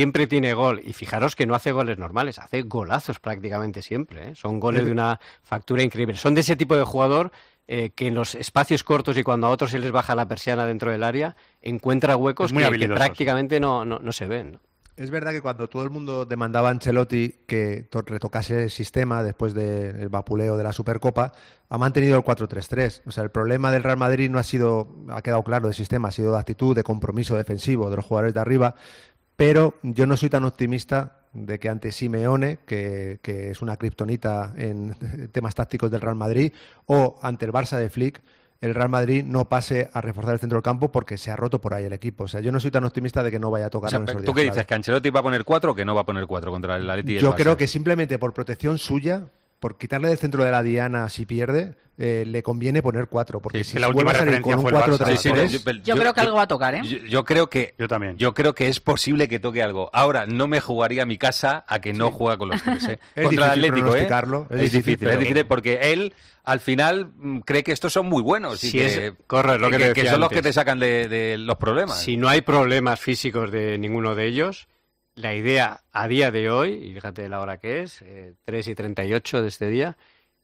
gol. Y fijaros que no hace goles normales, hace golazos prácticamente siempre, ¿eh? Son goles de una factura increíble. Son de ese tipo de jugador que en los espacios cortos y cuando a otros se les baja la persiana dentro del área, encuentra huecos que prácticamente no se ven, ¿no? Es verdad que cuando todo el mundo demandaba a Ancelotti que retocase el sistema después del vapuleo de la Supercopa, ha mantenido el 4-3-3. O sea, el problema del Real Madrid no ha quedado claro del sistema, ha sido de actitud, de compromiso defensivo de los jugadores de arriba, pero yo no soy tan optimista de que ante Simeone, que es una kriptonita en temas tácticos del Real Madrid, o ante el Barça de Flick, el Real Madrid no pase a reforzar el centro del campo porque se ha roto por ahí el equipo. O sea, yo no soy tan optimista de que no vaya a tocar. O sea, ¿tú qué dices? ¿Que Ancelotti va a poner 4 o que no va a poner 4 contra el Atleti? Yo creo que simplemente por protección suya, por quitarle del centro de la diana si pierde, le conviene poner 4. Porque si la última referencia fue el Barça. Yo creo que algo va a tocar, ¿eh? Yo creo que también. Yo creo que es posible que toque algo. Ahora, no me jugaría a mi casa a que no juega con los tres, ¿eh? Contra el Atlético, es difícil, porque él al final cree que estos son muy buenos y que son los que te sacan de los problemas. Si no hay problemas físicos de ninguno de ellos, la idea a día de hoy, y fíjate la hora que es, 3:38 de este día,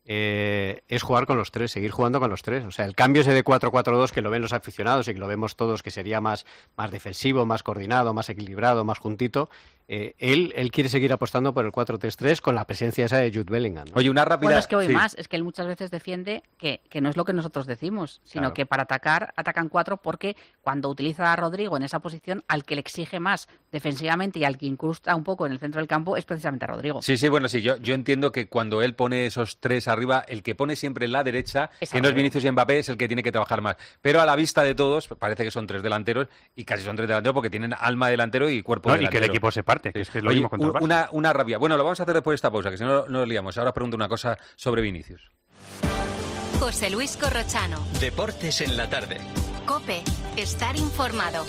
es jugar con los tres, seguir jugando con los tres. O sea, el cambio ese de 4-4-2 que lo ven los aficionados y que lo vemos todos, que sería más defensivo, más coordinado, más equilibrado, más juntito. Él quiere seguir apostando por el 4-3-3 con la presencia esa de Jude Bellingham, ¿no? Oye, una rápida... Bueno, es que hoy más, es que él muchas veces defiende que no es lo que nosotros decimos, sino que para atacar, atacan 4 porque cuando utiliza a Rodrigo en esa posición, al que le exige más defensivamente y al que incrusta un poco en el centro del campo es precisamente a Rodrigo. Sí, bueno, yo entiendo que cuando él pone esos 3 arriba, el que pone siempre en la derecha, que no es Vinicius y Mbappé, es el que tiene que trabajar más. Pero a la vista de todos, parece que son 3 delanteros y casi son 3 delanteros porque tienen alma delantero y cuerpo delantero. Y que el equipo se parte. Que es lo mismo contra el Barça. Una rabia. Bueno, lo vamos a hacer después de esta pausa, que si no nos liamos. Ahora pregunto una cosa sobre Vinicius. José Luis Corrochano. Deportes en la tarde. COPE. Estar informado.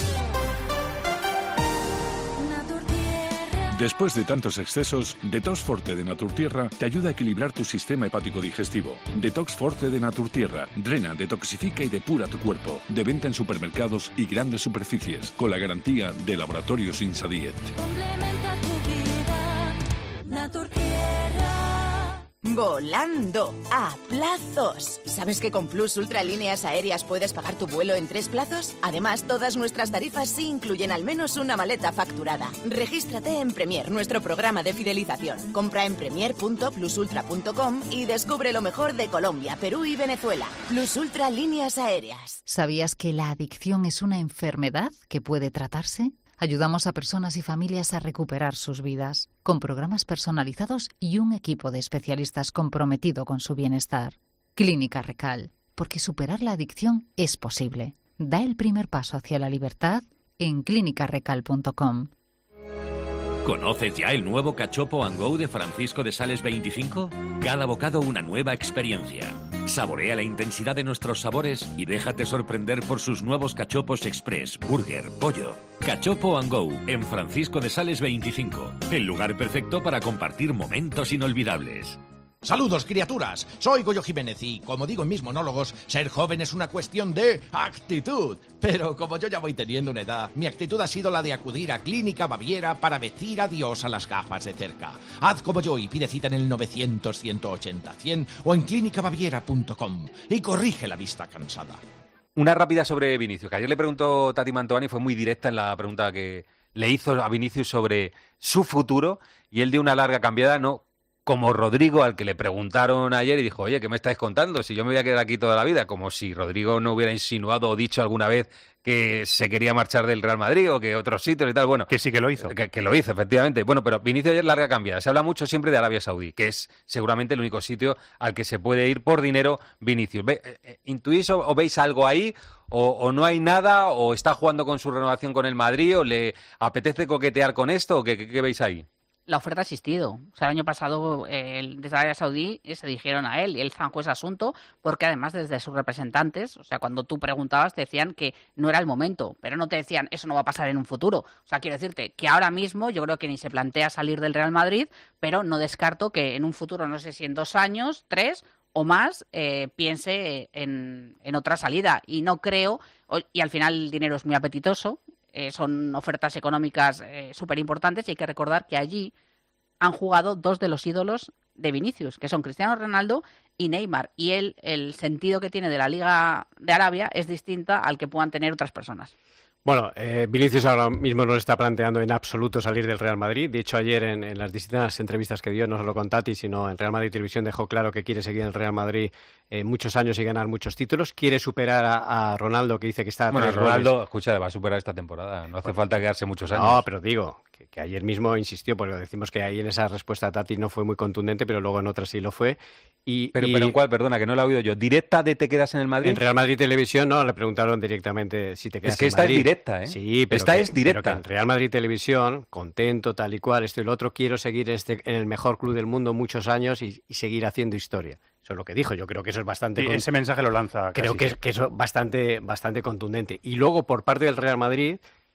Después de tantos excesos, Detox Forte de Naturtierra te ayuda a equilibrar tu sistema hepático digestivo. Detox Forte de Naturtierra drena, detoxifica y depura tu cuerpo. De venta en supermercados y grandes superficies, con la garantía de Laboratorios Insadiet. Complementa tu vida, Naturtierra. Volando a plazos. ¿Sabes que con Plus Ultra Líneas Aéreas puedes pagar tu vuelo en 3 plazos? Además, todas nuestras tarifas sí incluyen al menos una maleta facturada. Regístrate en Premier, nuestro programa de fidelización. Compra en premier.plusultra.com y descubre lo mejor de Colombia, Perú y Venezuela. Plus Ultra Líneas Aéreas. ¿Sabías que la adicción es una enfermedad que puede tratarse? Ayudamos a personas y familias a recuperar sus vidas, con programas personalizados y un equipo de especialistas comprometido con su bienestar. Clínica Recal, porque superar la adicción es posible. Da el primer paso hacia la libertad en clinicarecal.com. ¿Conoces ya el nuevo Cachopo & Go de Francisco de Sales 25? Cada bocado una nueva experiencia. Saborea la intensidad de nuestros sabores y déjate sorprender por sus nuevos cachopos express, burger, pollo. Cachopo & Go en Francisco de Sales 25. El lugar perfecto para compartir momentos inolvidables. Saludos, criaturas. Soy Goyo Jiménez y, como digo en mis monólogos, ser joven es una cuestión de actitud. Pero como yo ya voy teniendo una edad, mi actitud ha sido la de acudir a Clínica Baviera para decir adiós a las gafas de cerca. Haz como yo y pide cita en el 900-180-100 o en clinicabaviera.com y corrige la vista cansada. Una rápida sobre Vinicius, que ayer le preguntó Tati Mantovani, fue muy directa en la pregunta que le hizo a Vinicius sobre su futuro y él dio una larga cambiada, no como Rodrigo, al que le preguntaron ayer y dijo, oye, ¿qué me estáis contando? Si yo me voy a quedar aquí toda la vida, como si Rodrigo no hubiera insinuado o dicho alguna vez que se quería marchar del Real Madrid o que otros sitios y tal. Bueno, que sí que lo hizo. Que lo hizo, efectivamente. Bueno, pero Vinicius ayer larga cambiada. Se habla mucho siempre de Arabia Saudí, que es seguramente el único sitio al que se puede ir por dinero Vinicius. ¿Intuís o veis algo ahí? ¿O no hay nada? ¿O está jugando con su renovación con el Madrid? ¿O le apetece coquetear con esto? ¿O qué veis ahí? La oferta ha existido. O sea, el año pasado desde Arabia Saudí se dijeron a él y él zanjó ese asunto porque además desde sus representantes, o sea, cuando tú preguntabas te decían que no era el momento, pero no te decían eso no va a pasar en un futuro. O sea, quiero decirte que ahora mismo yo creo que ni se plantea salir del Real Madrid, pero no descarto que en un futuro, no sé si en 2 años, 3 o más, piense en otra salida. Y no creo, y al final el dinero es muy apetitoso. Son ofertas económicas súper importantes y hay que recordar que allí han jugado 2 de los ídolos de Vinicius, que son Cristiano Ronaldo y Neymar. Y el sentido que tiene de la Liga de Arabia es distinta al que puedan tener otras personas. Bueno, Vinicius ahora mismo no le está planteando en absoluto salir del Real Madrid. De hecho, ayer en las distintas entrevistas que dio, no solo con Tati, sino en Real Madrid Televisión, dejó claro que quiere seguir en el Real Madrid muchos años y ganar muchos títulos. Quiere superar a Ronaldo, que dice que está... Bueno, Ronaldo, escucha, va a superar esta temporada. No hace falta quedarse muchos años. No, pero digo que ayer mismo insistió, porque decimos que ahí en esa respuesta a Tati no fue muy contundente, pero luego en otras sí lo fue. Pero ¿en cuál? Perdona, que no lo he oído yo. ¿Directa de te quedas en el Madrid? En Real Madrid Televisión no, le preguntaron directamente si te quedas en Madrid. Es que esta es directa, ¿eh? Sí, pero esta es directa. Pero que en Real Madrid Televisión, contento, tal y cual, esto y lo otro, quiero seguir en el mejor club del mundo muchos años y seguir haciendo historia. Eso es lo que dijo. Yo creo que eso es bastante... Sí, ese mensaje lo lanza. Creo que eso es bastante contundente. Y luego, por parte del Real Madrid,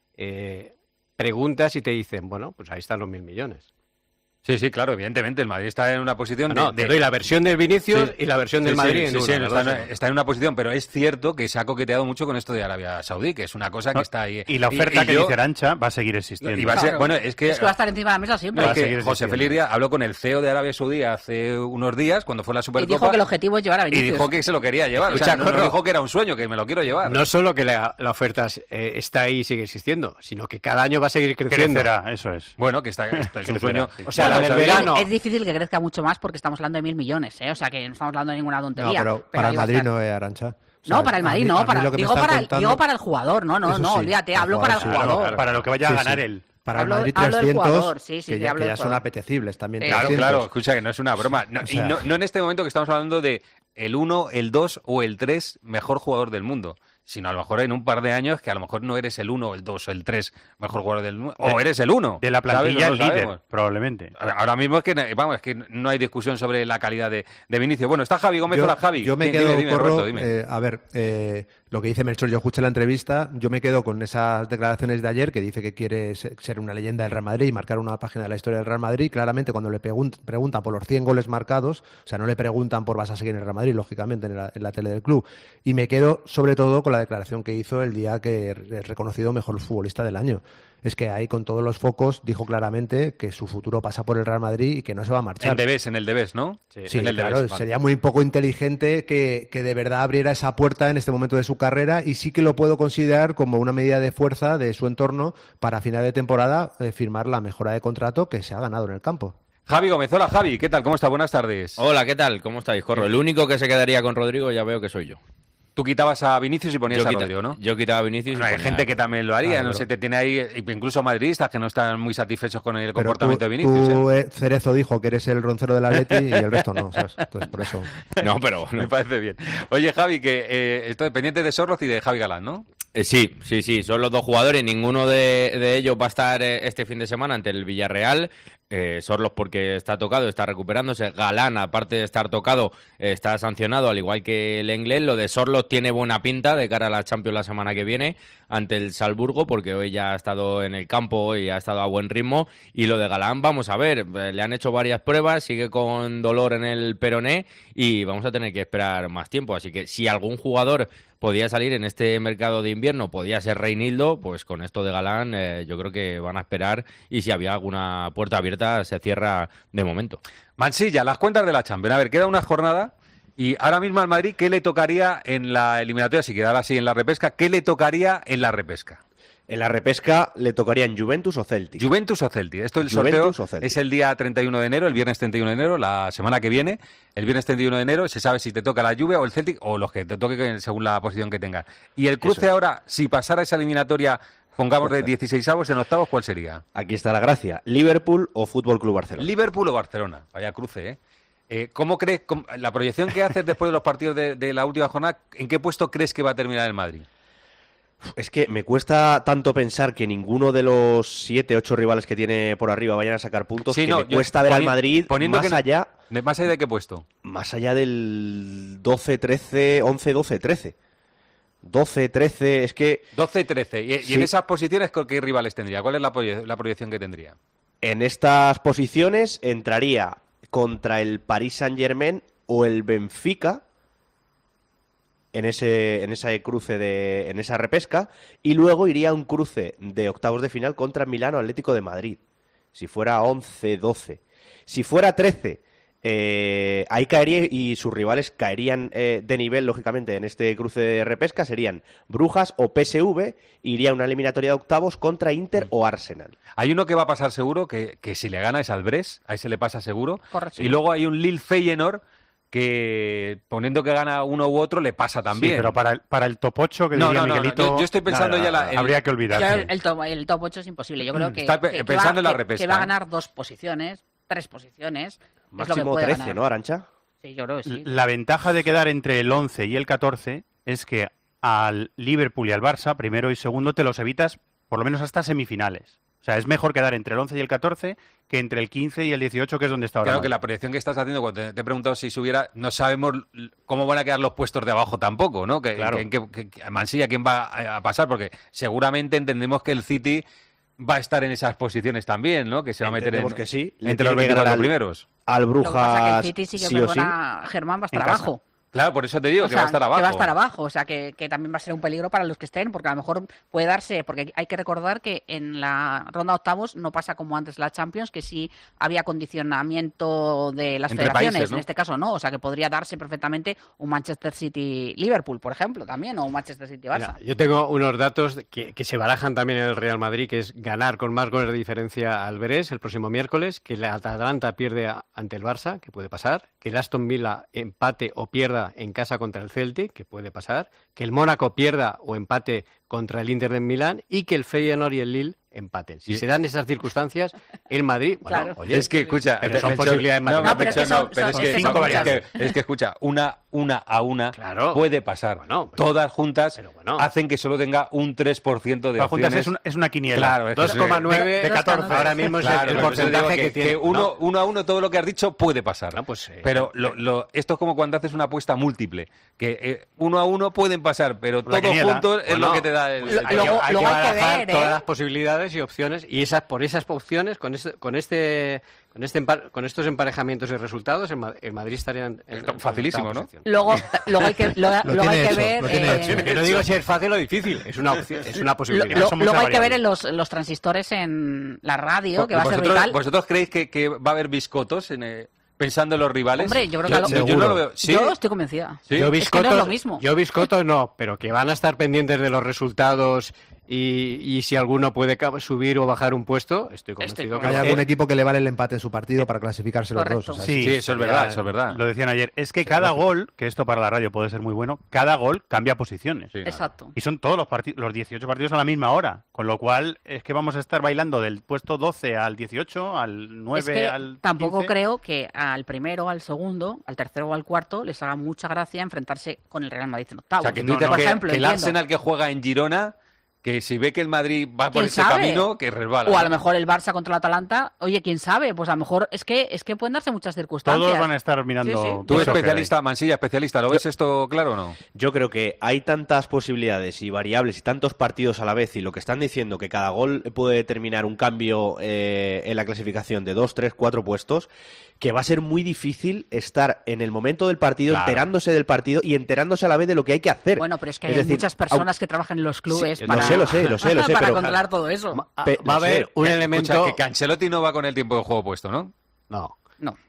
preguntas y te dicen, bueno, pues ahí están los 1.000 millones. Sí, claro, evidentemente. El Madrid está en una posición te doy la versión del Vinicius y la versión del Madrid. Está en una posición, pero es cierto que se ha coqueteado mucho con esto de Arabia Saudí, que es una cosa que está ahí. Y la oferta que dice Arantxa va a seguir existiendo. Y va a ser, bueno, es que va a estar encima de la mesa siempre. José Félix Díaz habló con el CEO de Arabia Saudí hace unos días, cuando fue la Supercopa. Y dijo que el objetivo es llevar a Vinicius. Y dijo que se lo quería llevar. O sea, no dijo que era un sueño, que me lo quiero llevar. No solo que la oferta está ahí y sigue existiendo, sino que cada año va a seguir creciendo. Crecerá, eso es. Bueno, que esto es un sueño. O sea, la del verano... Es difícil que crezca mucho más porque estamos hablando de 1.000 millones, ¿eh? O sea, que no estamos hablando de ninguna tontería. No, pero para el Madrid no es, Arantxa. O sea, no, para el Madrid no, digo para el jugador, no, olvídate, hablo para el jugador. Para lo que vaya a ganar él. Para el Madrid 300, que ya son apetecibles también. Claro, escucha, que no es una broma. Y no en este momento que estamos hablando de el 1, el 2 o el 3 mejor jugador del mundo, sino a lo mejor en un par de años que a lo mejor no eres el 1, el 2 o el 3 mejor jugador del mundo, o eres el 1. De la plantilla el líder, probablemente. Ahora mismo es que no hay discusión sobre la calidad de Vinicius. Bueno, está Javi Gómez. Hola, Javi. Yo me quedo, lo que dice Melchor, yo escuché la entrevista, yo me quedo con esas declaraciones de ayer que dice que quiere ser una leyenda del Real Madrid y marcar una página de la historia del Real Madrid. Claramente, cuando le preguntan por los 100 goles marcados, o sea, no le preguntan por vas a seguir en el Real Madrid, lógicamente, en la tele del club. Y me quedo, sobre todo, con la declaración que hizo el día que es reconocido mejor futbolista del año. Es que ahí, con todos los focos, dijo claramente que su futuro pasa por el Real Madrid y que no se va a marchar. En el Debes, ¿no? Sí, claro, sería muy poco inteligente que de verdad abriera esa puerta en este momento de su carrera, y sí que lo puedo considerar como una medida de fuerza de su entorno para a final de temporada firmar la mejora de contrato que se ha ganado en el campo. Javi Gómez, hola Javi, ¿qué tal? ¿Cómo está? Buenas tardes. Hola, ¿qué tal? ¿Cómo estáis, Corro? El único que se quedaría con Rodrigo ya veo que soy yo. Tú quitabas a Vinicius y ponías a Rodrigo, ¿no? Yo quitaba a Vinicius. Hay gente que también lo haría, no sé, te tiene ahí, incluso madridistas que no están muy satisfechos con el comportamiento de Vinicius. Tú, Cerezo dijo que eres el roncero del Atleti y el resto no, ¿sabes? Entonces, por eso. No, pero me parece bien. Oye, Javi, que estoy pendiente de Sorloz y de Javi Galán, ¿no? Sí, son los dos jugadores, ninguno de ellos va a estar este fin de semana ante el Villarreal. Sorloz porque está tocado, está recuperándose. Galán, aparte de estar tocado, está sancionado, al igual que el inglés. Lo de Sorloz tiene buena pinta de cara a la Champions la semana que viene ante el Salzburgo, porque hoy ya ha estado en el campo y ha estado a buen ritmo. Y lo de Galán, vamos a ver, le han hecho varias pruebas, sigue con dolor en el peroné y vamos a tener que esperar más tiempo. Así que si algún jugador podía salir en este mercado de invierno, podía ser Reinildo, pues con esto de Galán yo creo que van a esperar, y si había alguna puerta abierta se cierra de momento. Mansilla, las cuentas de la Champions. A ver, queda una jornada y ahora mismo al Madrid, ¿qué le tocaría en la eliminatoria? Si quedara así en la repesca, ¿qué le tocaría en la repesca? En la repesca le tocarían Juventus o Celtic. Juventus o Celtic. Esto el sorteo es el día 31 de enero, el viernes 31 de enero, la semana que viene. El viernes 31 de enero se sabe si te toca la Juve o el Celtic o los que te toque según la posición que tengas. Y el cruce ahora, si pasara esa eliminatoria, pongamos de 16avos en octavos, ¿cuál sería? Aquí está la gracia. ¿Liverpool o Fútbol Club Barcelona? Liverpool o Barcelona. Vaya cruce, ¿eh? ¿Cómo crees, la proyección que haces después de los partidos de la última jornada, en qué puesto crees que va a terminar el Madrid? Es que me cuesta tanto pensar que ninguno de los 7, 8 rivales que tiene por arriba vayan a sacar puntos, sí, que no, me cuesta ver al Madrid más allá... ¿Más allá de qué puesto? Más allá del 12, 13, 11, 12, 13. 12, 13, es que... 12, 13. ¿Y sí. En esas posiciones qué rivales tendría? ¿Cuál es la proyección que tendría? En estas posiciones entraría contra el Paris Saint-Germain o el Benfica, en ese cruce en esa repesca, y luego iría a un cruce de octavos de final contra Milán o Atlético de Madrid. Si fuera 11, 12. Si fuera 13, ahí caería y sus rivales caerían de nivel, lógicamente, en este cruce de repesca, serían Brujas o PSV, iría a una eliminatoria de octavos contra Inter o Arsenal. Hay uno que va a pasar seguro, que si le gana es al Brest, ahí se le pasa seguro. Correcto. Y luego hay un Lille Feyenoord, que poniendo que gana uno u otro le pasa también. Sí, pero para el top 8 que diría Miguelito, yo estoy pensando habría que olvidarse. El top 8 es imposible. Yo creo que, está pensando en la repesca, que va a ganar 2 posiciones, 3 posiciones. Máximo es lo que 13, ganar. ¿no, Arantxa? Sí, yo creo que sí. La ventaja de quedar entre el 11 y el 14 es que al Liverpool y al Barça, primero y segundo, te los evitas por lo menos hasta semifinales. O sea, es mejor quedar entre el 11 y el 14 que entre el 15 y el 18, que es donde está ahora. Claro, que la proyección que estás haciendo, cuando te he preguntado si subiera, no sabemos cómo van a quedar los puestos de abajo tampoco, ¿no? Claro. Mansilla, ¿quién va a pasar? Porque seguramente entendemos que el City va a estar en esas posiciones también, ¿no? Que se va a meter que sí. entre los 24 primeros. Al Brujas, Lo que pasa es que el City sí que perdona, Germán, va a estar abajo. Claro, por eso te digo que va a estar abajo. Que va a estar abajo, o sea, que también va a ser un peligro para los que estén, porque a lo mejor puede darse, porque hay que recordar que en la ronda de octavos no pasa como antes la Champions, que sí había condicionamiento de las entre federaciones, países, ¿no? En este caso no, o sea, que podría darse perfectamente un Manchester City-Liverpool, por ejemplo, también, o un Manchester City-Barça. Yo tengo unos datos que se barajan también en el Real Madrid, que es ganar con más goles de diferencia al Brest el próximo miércoles, que el Atalanta pierde ante el Barça, que puede pasar, que el Aston Villa empate o pierda en casa contra el Celtic, que puede pasar, que el Mónaco pierda o empate contra el Inter de Milán y que el Feyenoord y el Lille empaten. Si se dan esas circunstancias, el Madrid, bueno, Claro. oye, Es que, escucha, pero son posibilidades matemáticas. Es que, escucha, una a una Claro. puede pasar. Bueno, todas juntas bueno. hacen que solo tenga un 3% de Todas juntas opciones. es una quiniela. Claro, es que 2,9 de 14. ahora mismo es Claro, el por eso digo porcentaje que tiene. uno a uno todo lo que has dicho puede pasar. No, pues, pero esto es como cuando haces una apuesta múltiple, que 1 a 1 pueden pasar, pero La todos quiniela. juntos es lo que te da el... Hay Luego que hay que barajar ver, todas las posibilidades y opciones, y por esas opciones, con estos emparejamientos y resultados, el Madrid estaría en facilísimo, ¿no? Luego hay que ver... Yo no digo si es fácil o difícil, es una opción, es una posibilidad. Luego hay que ver en los transistores en la radio, que va a ser vital. ¿Vosotros creéis que va a haber biscotos pensando en los rivales? Hombre, yo creo que yo no lo veo. ¿Sí? Yo estoy convencida. ¿Sí? Yo es que no es lo mismo. Yo biscotos no, pero que van a estar pendientes de los resultados y si alguno puede subir o bajar un puesto, estoy convencido que hay algún equipo que le vale el empate en su partido para clasificarse los dos. O sea, sí, eso es verdad, eso es verdad. Lo decían ayer. Es que cada gol, que esto para la radio puede ser muy bueno, cada gol cambia posiciones. Sí, exacto. Y son todos los 18 partidos a la misma hora, con lo cual es que vamos a estar bailando del puesto 12 al 18, al 9, es que al 15. Tampoco creo que al primero, al segundo, al tercero o al cuarto les haga mucha gracia enfrentarse con el Real Madrid en octavos. O sea, que por ejemplo, que el Arsenal que juega en Girona, que si ve que el Madrid va por ese camino, que resbala. O a lo mejor el Barça contra el Atalanta, oye, quién sabe, pues a lo mejor es que pueden darse muchas circunstancias. Todos van a estar mirando. Sí. Tú especialista, Mansilla, especialista, ¿lo ves esto claro o no? Yo creo que hay tantas posibilidades y variables y tantos partidos a la vez, y lo que están diciendo que cada gol puede determinar un cambio en la clasificación de 2, 3, 4 puestos, que va a ser muy difícil estar en el momento del partido, enterándose del partido y enterándose a la vez de lo que hay que hacer. Bueno, pero es que hay muchas personas que trabajan en los clubes lo sé, para pero controlar todo eso. Va a haber un elemento... Escucha, que Cancelotti no va con el tiempo de juego puesto, ¿no? No,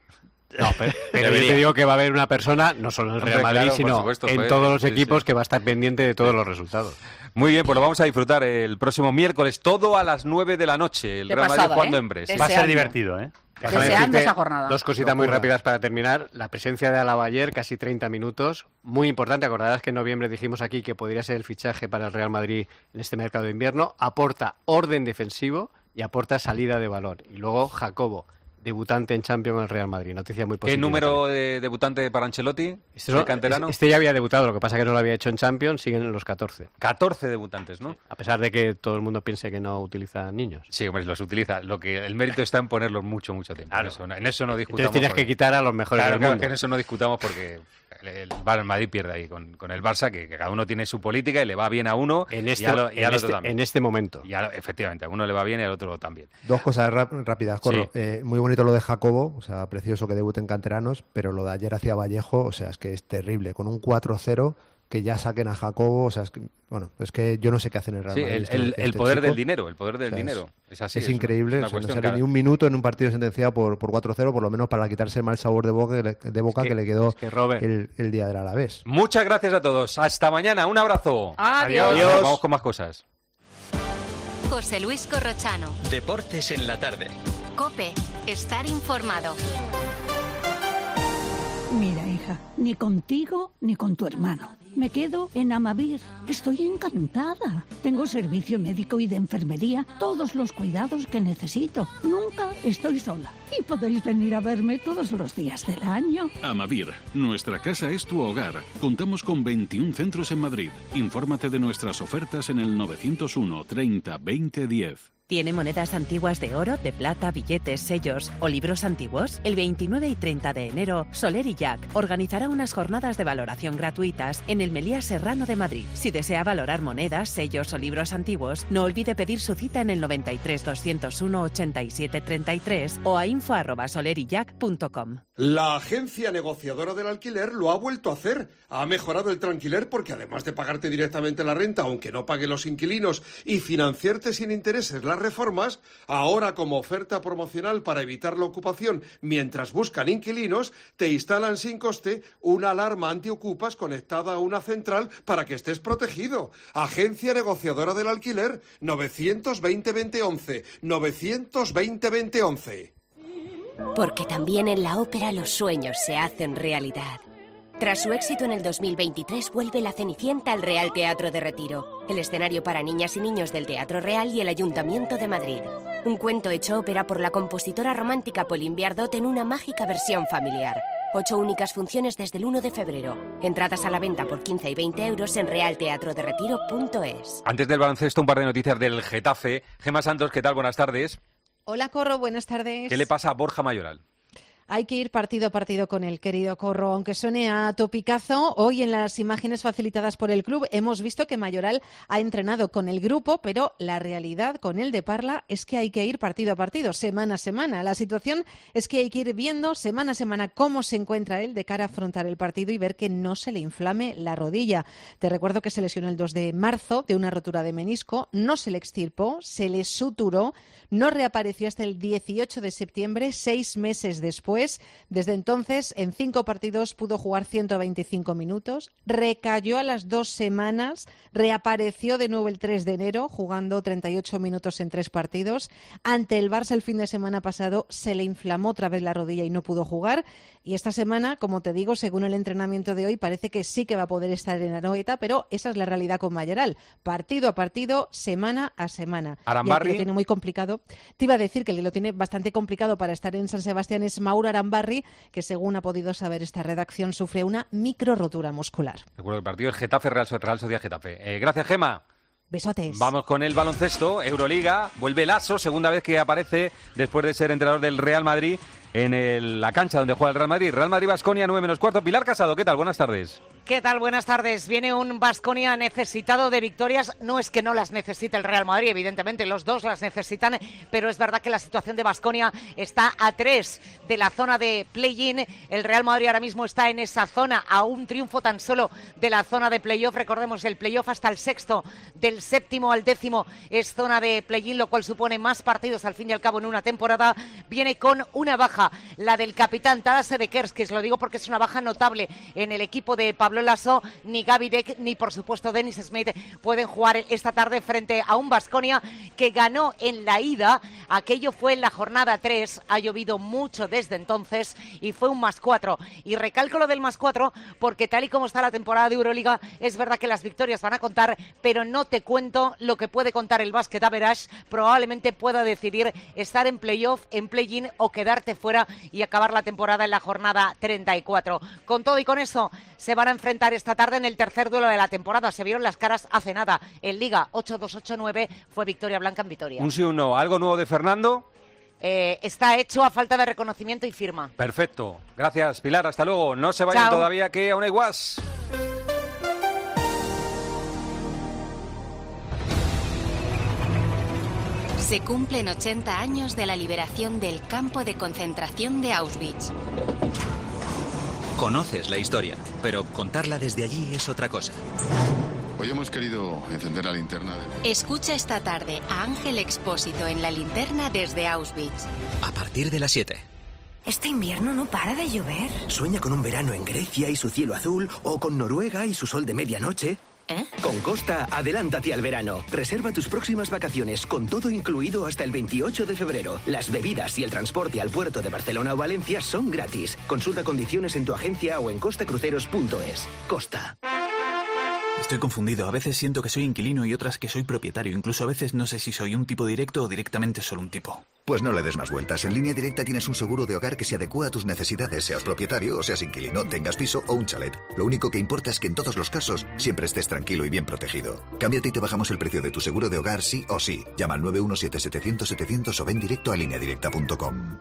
pero yo te digo que va a haber una persona, no solo en el Real Madrid, sino en todos los equipos que va a estar pendiente de todos los resultados. Muy bien, pues lo vamos a disfrutar el próximo miércoles, todo a las 9 de la noche. El Real Madrid jugando en Brest. Va a ser divertido, ¿eh? Deseando esa jornada. Dos cositas muy rápidas para terminar. La presencia de Alaba ayer, casi 30 minutos. Muy importante. Acordarás que en noviembre dijimos aquí que podría ser el fichaje para el Real Madrid en este mercado de invierno. Aporta orden defensivo y aporta salida de balón. Y luego Jacobo, debutante en Champions en el Real Madrid. Noticia muy positiva. ¿Qué número de debutante para Ancelotti? ¿Canterano? Este ya había debutado, lo que pasa es que no lo había hecho en Champions, siguen en los 14. 14 debutantes, ¿no? Sí, a pesar de que todo el mundo piense que no utiliza niños. Sí, hombre, los utiliza. El mérito está en ponerlos mucho tiempo. Claro. En eso no discutamos. Entonces tienes que quitar a los mejores del mundo. Claro, que en eso no discutamos porque el Madrid pierde ahí con el Barça, que cada uno tiene su política y le va bien a uno en este momento. Efectivamente, a uno le va bien y al otro también. Dos cosas rápidas, Corro. Sí. Muy bonito lo de Jacobo, o sea, precioso que debuten canteranos, pero lo de ayer hacia Vallejo, o sea, es que es terrible. Con un 4-0 que ya saquen a Jacobo, o sea, es que yo no sé qué hacen en el Real Madrid. Sí, el poder del dinero, es así. Es increíble, no sale ni un minuto en un partido sentenciado por 4-0, por lo menos para quitarse el mal sabor de boca que le quedó el día del Alavés. Muchas gracias a todos, hasta mañana, un abrazo. Adiós. Vamos con más cosas. José Luis Corrochano. Deportes en la tarde. COPE. Estar informado. Mira, hija, ni contigo ni con tu hermano. Me quedo en Amavir. Estoy encantada. Tengo servicio médico y de enfermería, todos los cuidados que necesito. Nunca estoy sola. Y podéis venir a verme todos los días del año. Amavir, nuestra casa es tu hogar. Contamos con 21 centros en Madrid. Infórmate de nuestras ofertas en el 901 30 20 10. ¿Tiene monedas antiguas de oro, de plata, billetes, sellos o libros antiguos? El 29 y 30 de enero, Soler y Jack organizará unas jornadas de valoración gratuitas en el Meliá Serrano de Madrid. Si desea valorar monedas, sellos o libros antiguos, no olvide pedir su cita en el 93 201 87 33 o a info@soleryjack.com. La agencia negociadora del alquiler lo ha vuelto a hacer. Ha mejorado el tranquiler porque además de pagarte directamente la renta, aunque no paguen los inquilinos, y financiarte sin intereses las reformas, ahora como oferta promocional para evitar la ocupación mientras buscan inquilinos, te instalan sin coste una alarma antiocupas conectada a una central para que estés protegido. Agencia negociadora del alquiler, 920-2011, 920-2011. Porque también en la ópera los sueños se hacen realidad. Tras su éxito en el 2023, vuelve La Cenicienta al Real Teatro de Retiro, el escenario para niñas y niños del Teatro Real y el Ayuntamiento de Madrid. Un cuento hecho ópera por la compositora romántica Pauline Viardot en una mágica versión familiar. 8 únicas funciones desde el 1 de febrero. Entradas a la venta por 15 y 20 euros en realteatroderetiro.es. Antes del baloncesto, un par de noticias del Getafe. Gemma Santos, ¿qué tal? Buenas tardes. Hola, Corro, buenas tardes. ¿Qué le pasa a Borja Mayoral? Hay que ir partido a partido con el querido Corro, aunque suene a topicazo. Hoy en las imágenes facilitadas por el club hemos visto que Mayoral ha entrenado con el grupo, pero la realidad con el de Parla es que hay que ir partido a partido, semana a semana. La situación es que hay que ir viendo semana a semana cómo se encuentra él de cara a afrontar el partido y ver que no se le inflame la rodilla. Te recuerdo que se lesionó el 2 de marzo de una rotura de menisco, no se le extirpó, se le suturó. no reapareció hasta el 18 de septiembre, 6 meses después. Desde entonces, en 5 partidos pudo jugar 125 minutos, recayó a las 2 semanas, reapareció de nuevo el 3 de enero, jugando 38 minutos en 3 partidos. Ante el Barça el fin de semana pasado se le inflamó otra vez la rodilla y no pudo jugar. Y esta semana, como te digo, según el entrenamiento de hoy, parece que sí que va a poder estar en Anoeta, pero esa es la realidad con Mayoral. Partido a partido, semana a semana. Arambarri. Y lo tiene muy complicado. Te iba a decir que lo tiene bastante complicado para estar en San Sebastián es Mauro Arambarri, que según ha podido saber esta redacción, sufre una micro rotura muscular. Recuerdo el partido es Getafe, Real Sociedad Getafe. Gracias, Gema. Besotes. Vamos con el baloncesto, Euroliga, vuelve Lasso, segunda vez que aparece después de ser entrenador del Real Madrid en la cancha donde juega el Real Madrid. Real Madrid-Baskonia, 9:45. Pilar Casado, ¿qué tal? Buenas tardes. ¿Qué tal? Buenas tardes. Viene un Baskonia necesitado de victorias. No es que no las necesite el Real Madrid, evidentemente, los dos las necesitan, pero es verdad que la situación de Baskonia está a 3 de la zona de play-in. El Real Madrid ahora mismo está en esa zona, a un triunfo tan solo de la zona de play-off. Recordemos, el play-off hasta el sexto, del séptimo al décimo es zona de play-in, lo cual supone más partidos al fin y al cabo en una temporada. Viene con una baja, la del capitán Taras Sedekerskis, lo digo porque es una baja notable en el equipo de Pablo Lasso. Ni Gaby Deck ni por supuesto Dennis Smith pueden jugar esta tarde frente a un Baskonia que ganó en la ida. Aquello fue en la jornada 3, ha llovido mucho desde entonces y fue un +4. Y recalco lo del +4 porque tal y como está la temporada de Euroliga, es verdad que las victorias van a contar, pero no te cuento lo que puede contar el básquet average. Probablemente pueda decidir estar en playoff, en play-in o quedarte fuera y acabar la temporada en la jornada 34. Con todo y con eso, se van a enfrentar esta tarde en el tercer duelo de la temporada. Se vieron las caras hace nada. En Liga 8-2-8-9 fue victoria blanca en Vitoria. Un sí, un no. ¿Algo nuevo de Fernando? Está hecho a falta de reconocimiento y firma. Perfecto. Gracias, Pilar. Hasta luego. No se vayan todavía, que aún hay guas. Se cumplen 80 años de la liberación del campo de concentración de Auschwitz. Conoces la historia, pero contarla desde allí es otra cosa. Hoy hemos querido encender la linterna de... Escucha esta tarde a Ángel Expósito en La Linterna desde Auschwitz. A partir de las 7. Este invierno no para de llover. Sueña con un verano en Grecia y su cielo azul, o con Noruega y su sol de medianoche. Con Costa, adelántate al verano. Reserva tus próximas vacaciones con todo incluido hasta el 28 de febrero. Las bebidas y el transporte al puerto de Barcelona o Valencia son gratis. Consulta condiciones en tu agencia o en costacruceros.es. Costa. Estoy confundido. A veces siento que soy inquilino y otras que soy propietario. Incluso a veces no sé si soy un tipo directo o directamente solo un tipo. Pues no le des más vueltas. En Línea Directa tienes un seguro de hogar que se adecua a tus necesidades, seas propietario o seas inquilino, tengas piso o un chalet. Lo único que importa es que en todos los casos siempre estés tranquilo y bien protegido. Cámbiate y te bajamos el precio de tu seguro de hogar sí o sí. Llama al 917-700-700 o ven directo a lineadirecta.com.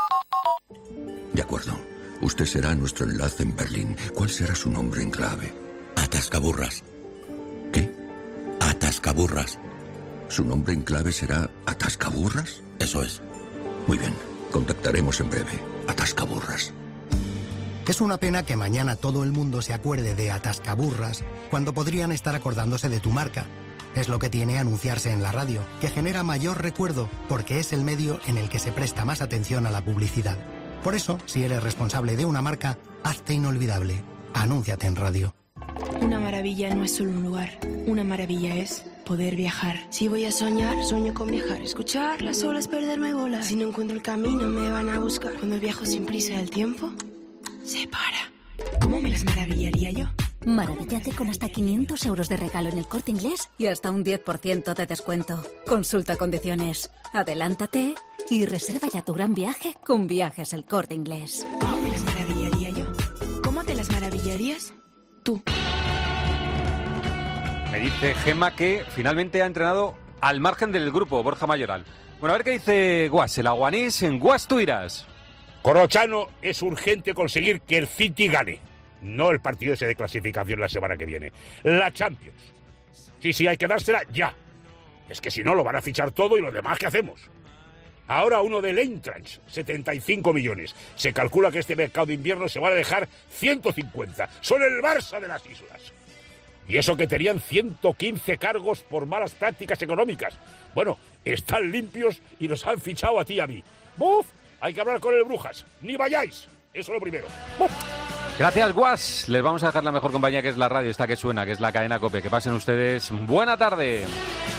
De acuerdo. Usted será nuestro enlace en Berlín. ¿Cuál será su nombre en clave? Atascaburras. ¿Qué? Atascaburras. ¿Su nombre en clave será Atascaburras? Eso es. Muy bien. Contactaremos en breve. Atascaburras. Es una pena que mañana todo el mundo se acuerde de Atascaburras cuando podrían estar acordándose de tu marca. Es lo que tiene anunciarse en la radio, que genera mayor recuerdo porque es el medio en el que se presta más atención a la publicidad. Por eso, si eres responsable de una marca, hazte inolvidable. Anúnciate en radio. Una maravilla no es solo un lugar. Una maravilla es poder viajar. Si voy a soñar, sueño con viajar. Escuchar las olas, perderme bolas. Si no encuentro el camino, me van a buscar. Cuando viajo sin prisa, el tiempo se para. ¿Cómo me las maravillaría yo? Maravíllate con hasta 500 euros de regalo en El Corte Inglés y hasta un 10% de descuento. Consulta condiciones. Adelántate y reserva ya tu gran viaje con Viajes El Corte Inglés. ¿Cómo me las maravillaría yo? ¿Cómo te las maravillarías tú? Me dice Gemma que finalmente ha entrenado al margen del grupo, Borja Mayoral. Bueno, a ver qué dice Guas, el aguanís en Guas tú irás. Corrochano, es urgente conseguir que el City gane. No el partido ese de clasificación la semana que viene. La Champions. Sí, hay que dársela ya. Es que si no lo van a fichar todo y lo demás, ¿qué hacemos? Ahora uno del Eintracht, 75 millones. Se calcula que este mercado de invierno se van a dejar 150. Son el Barça de las islas. Y eso que tenían 115 cargos por malas prácticas económicas. Bueno, están limpios y nos han fichado a ti y a mí. ¡Buf! Hay que hablar con el Brujas. ¡Ni vayáis! Eso es lo primero. ¡Buf! Gracias, Guas. Les vamos a dejar la mejor compañía, que es la radio, esta que suena, que es la cadena COPE. Que pasen ustedes buena tarde.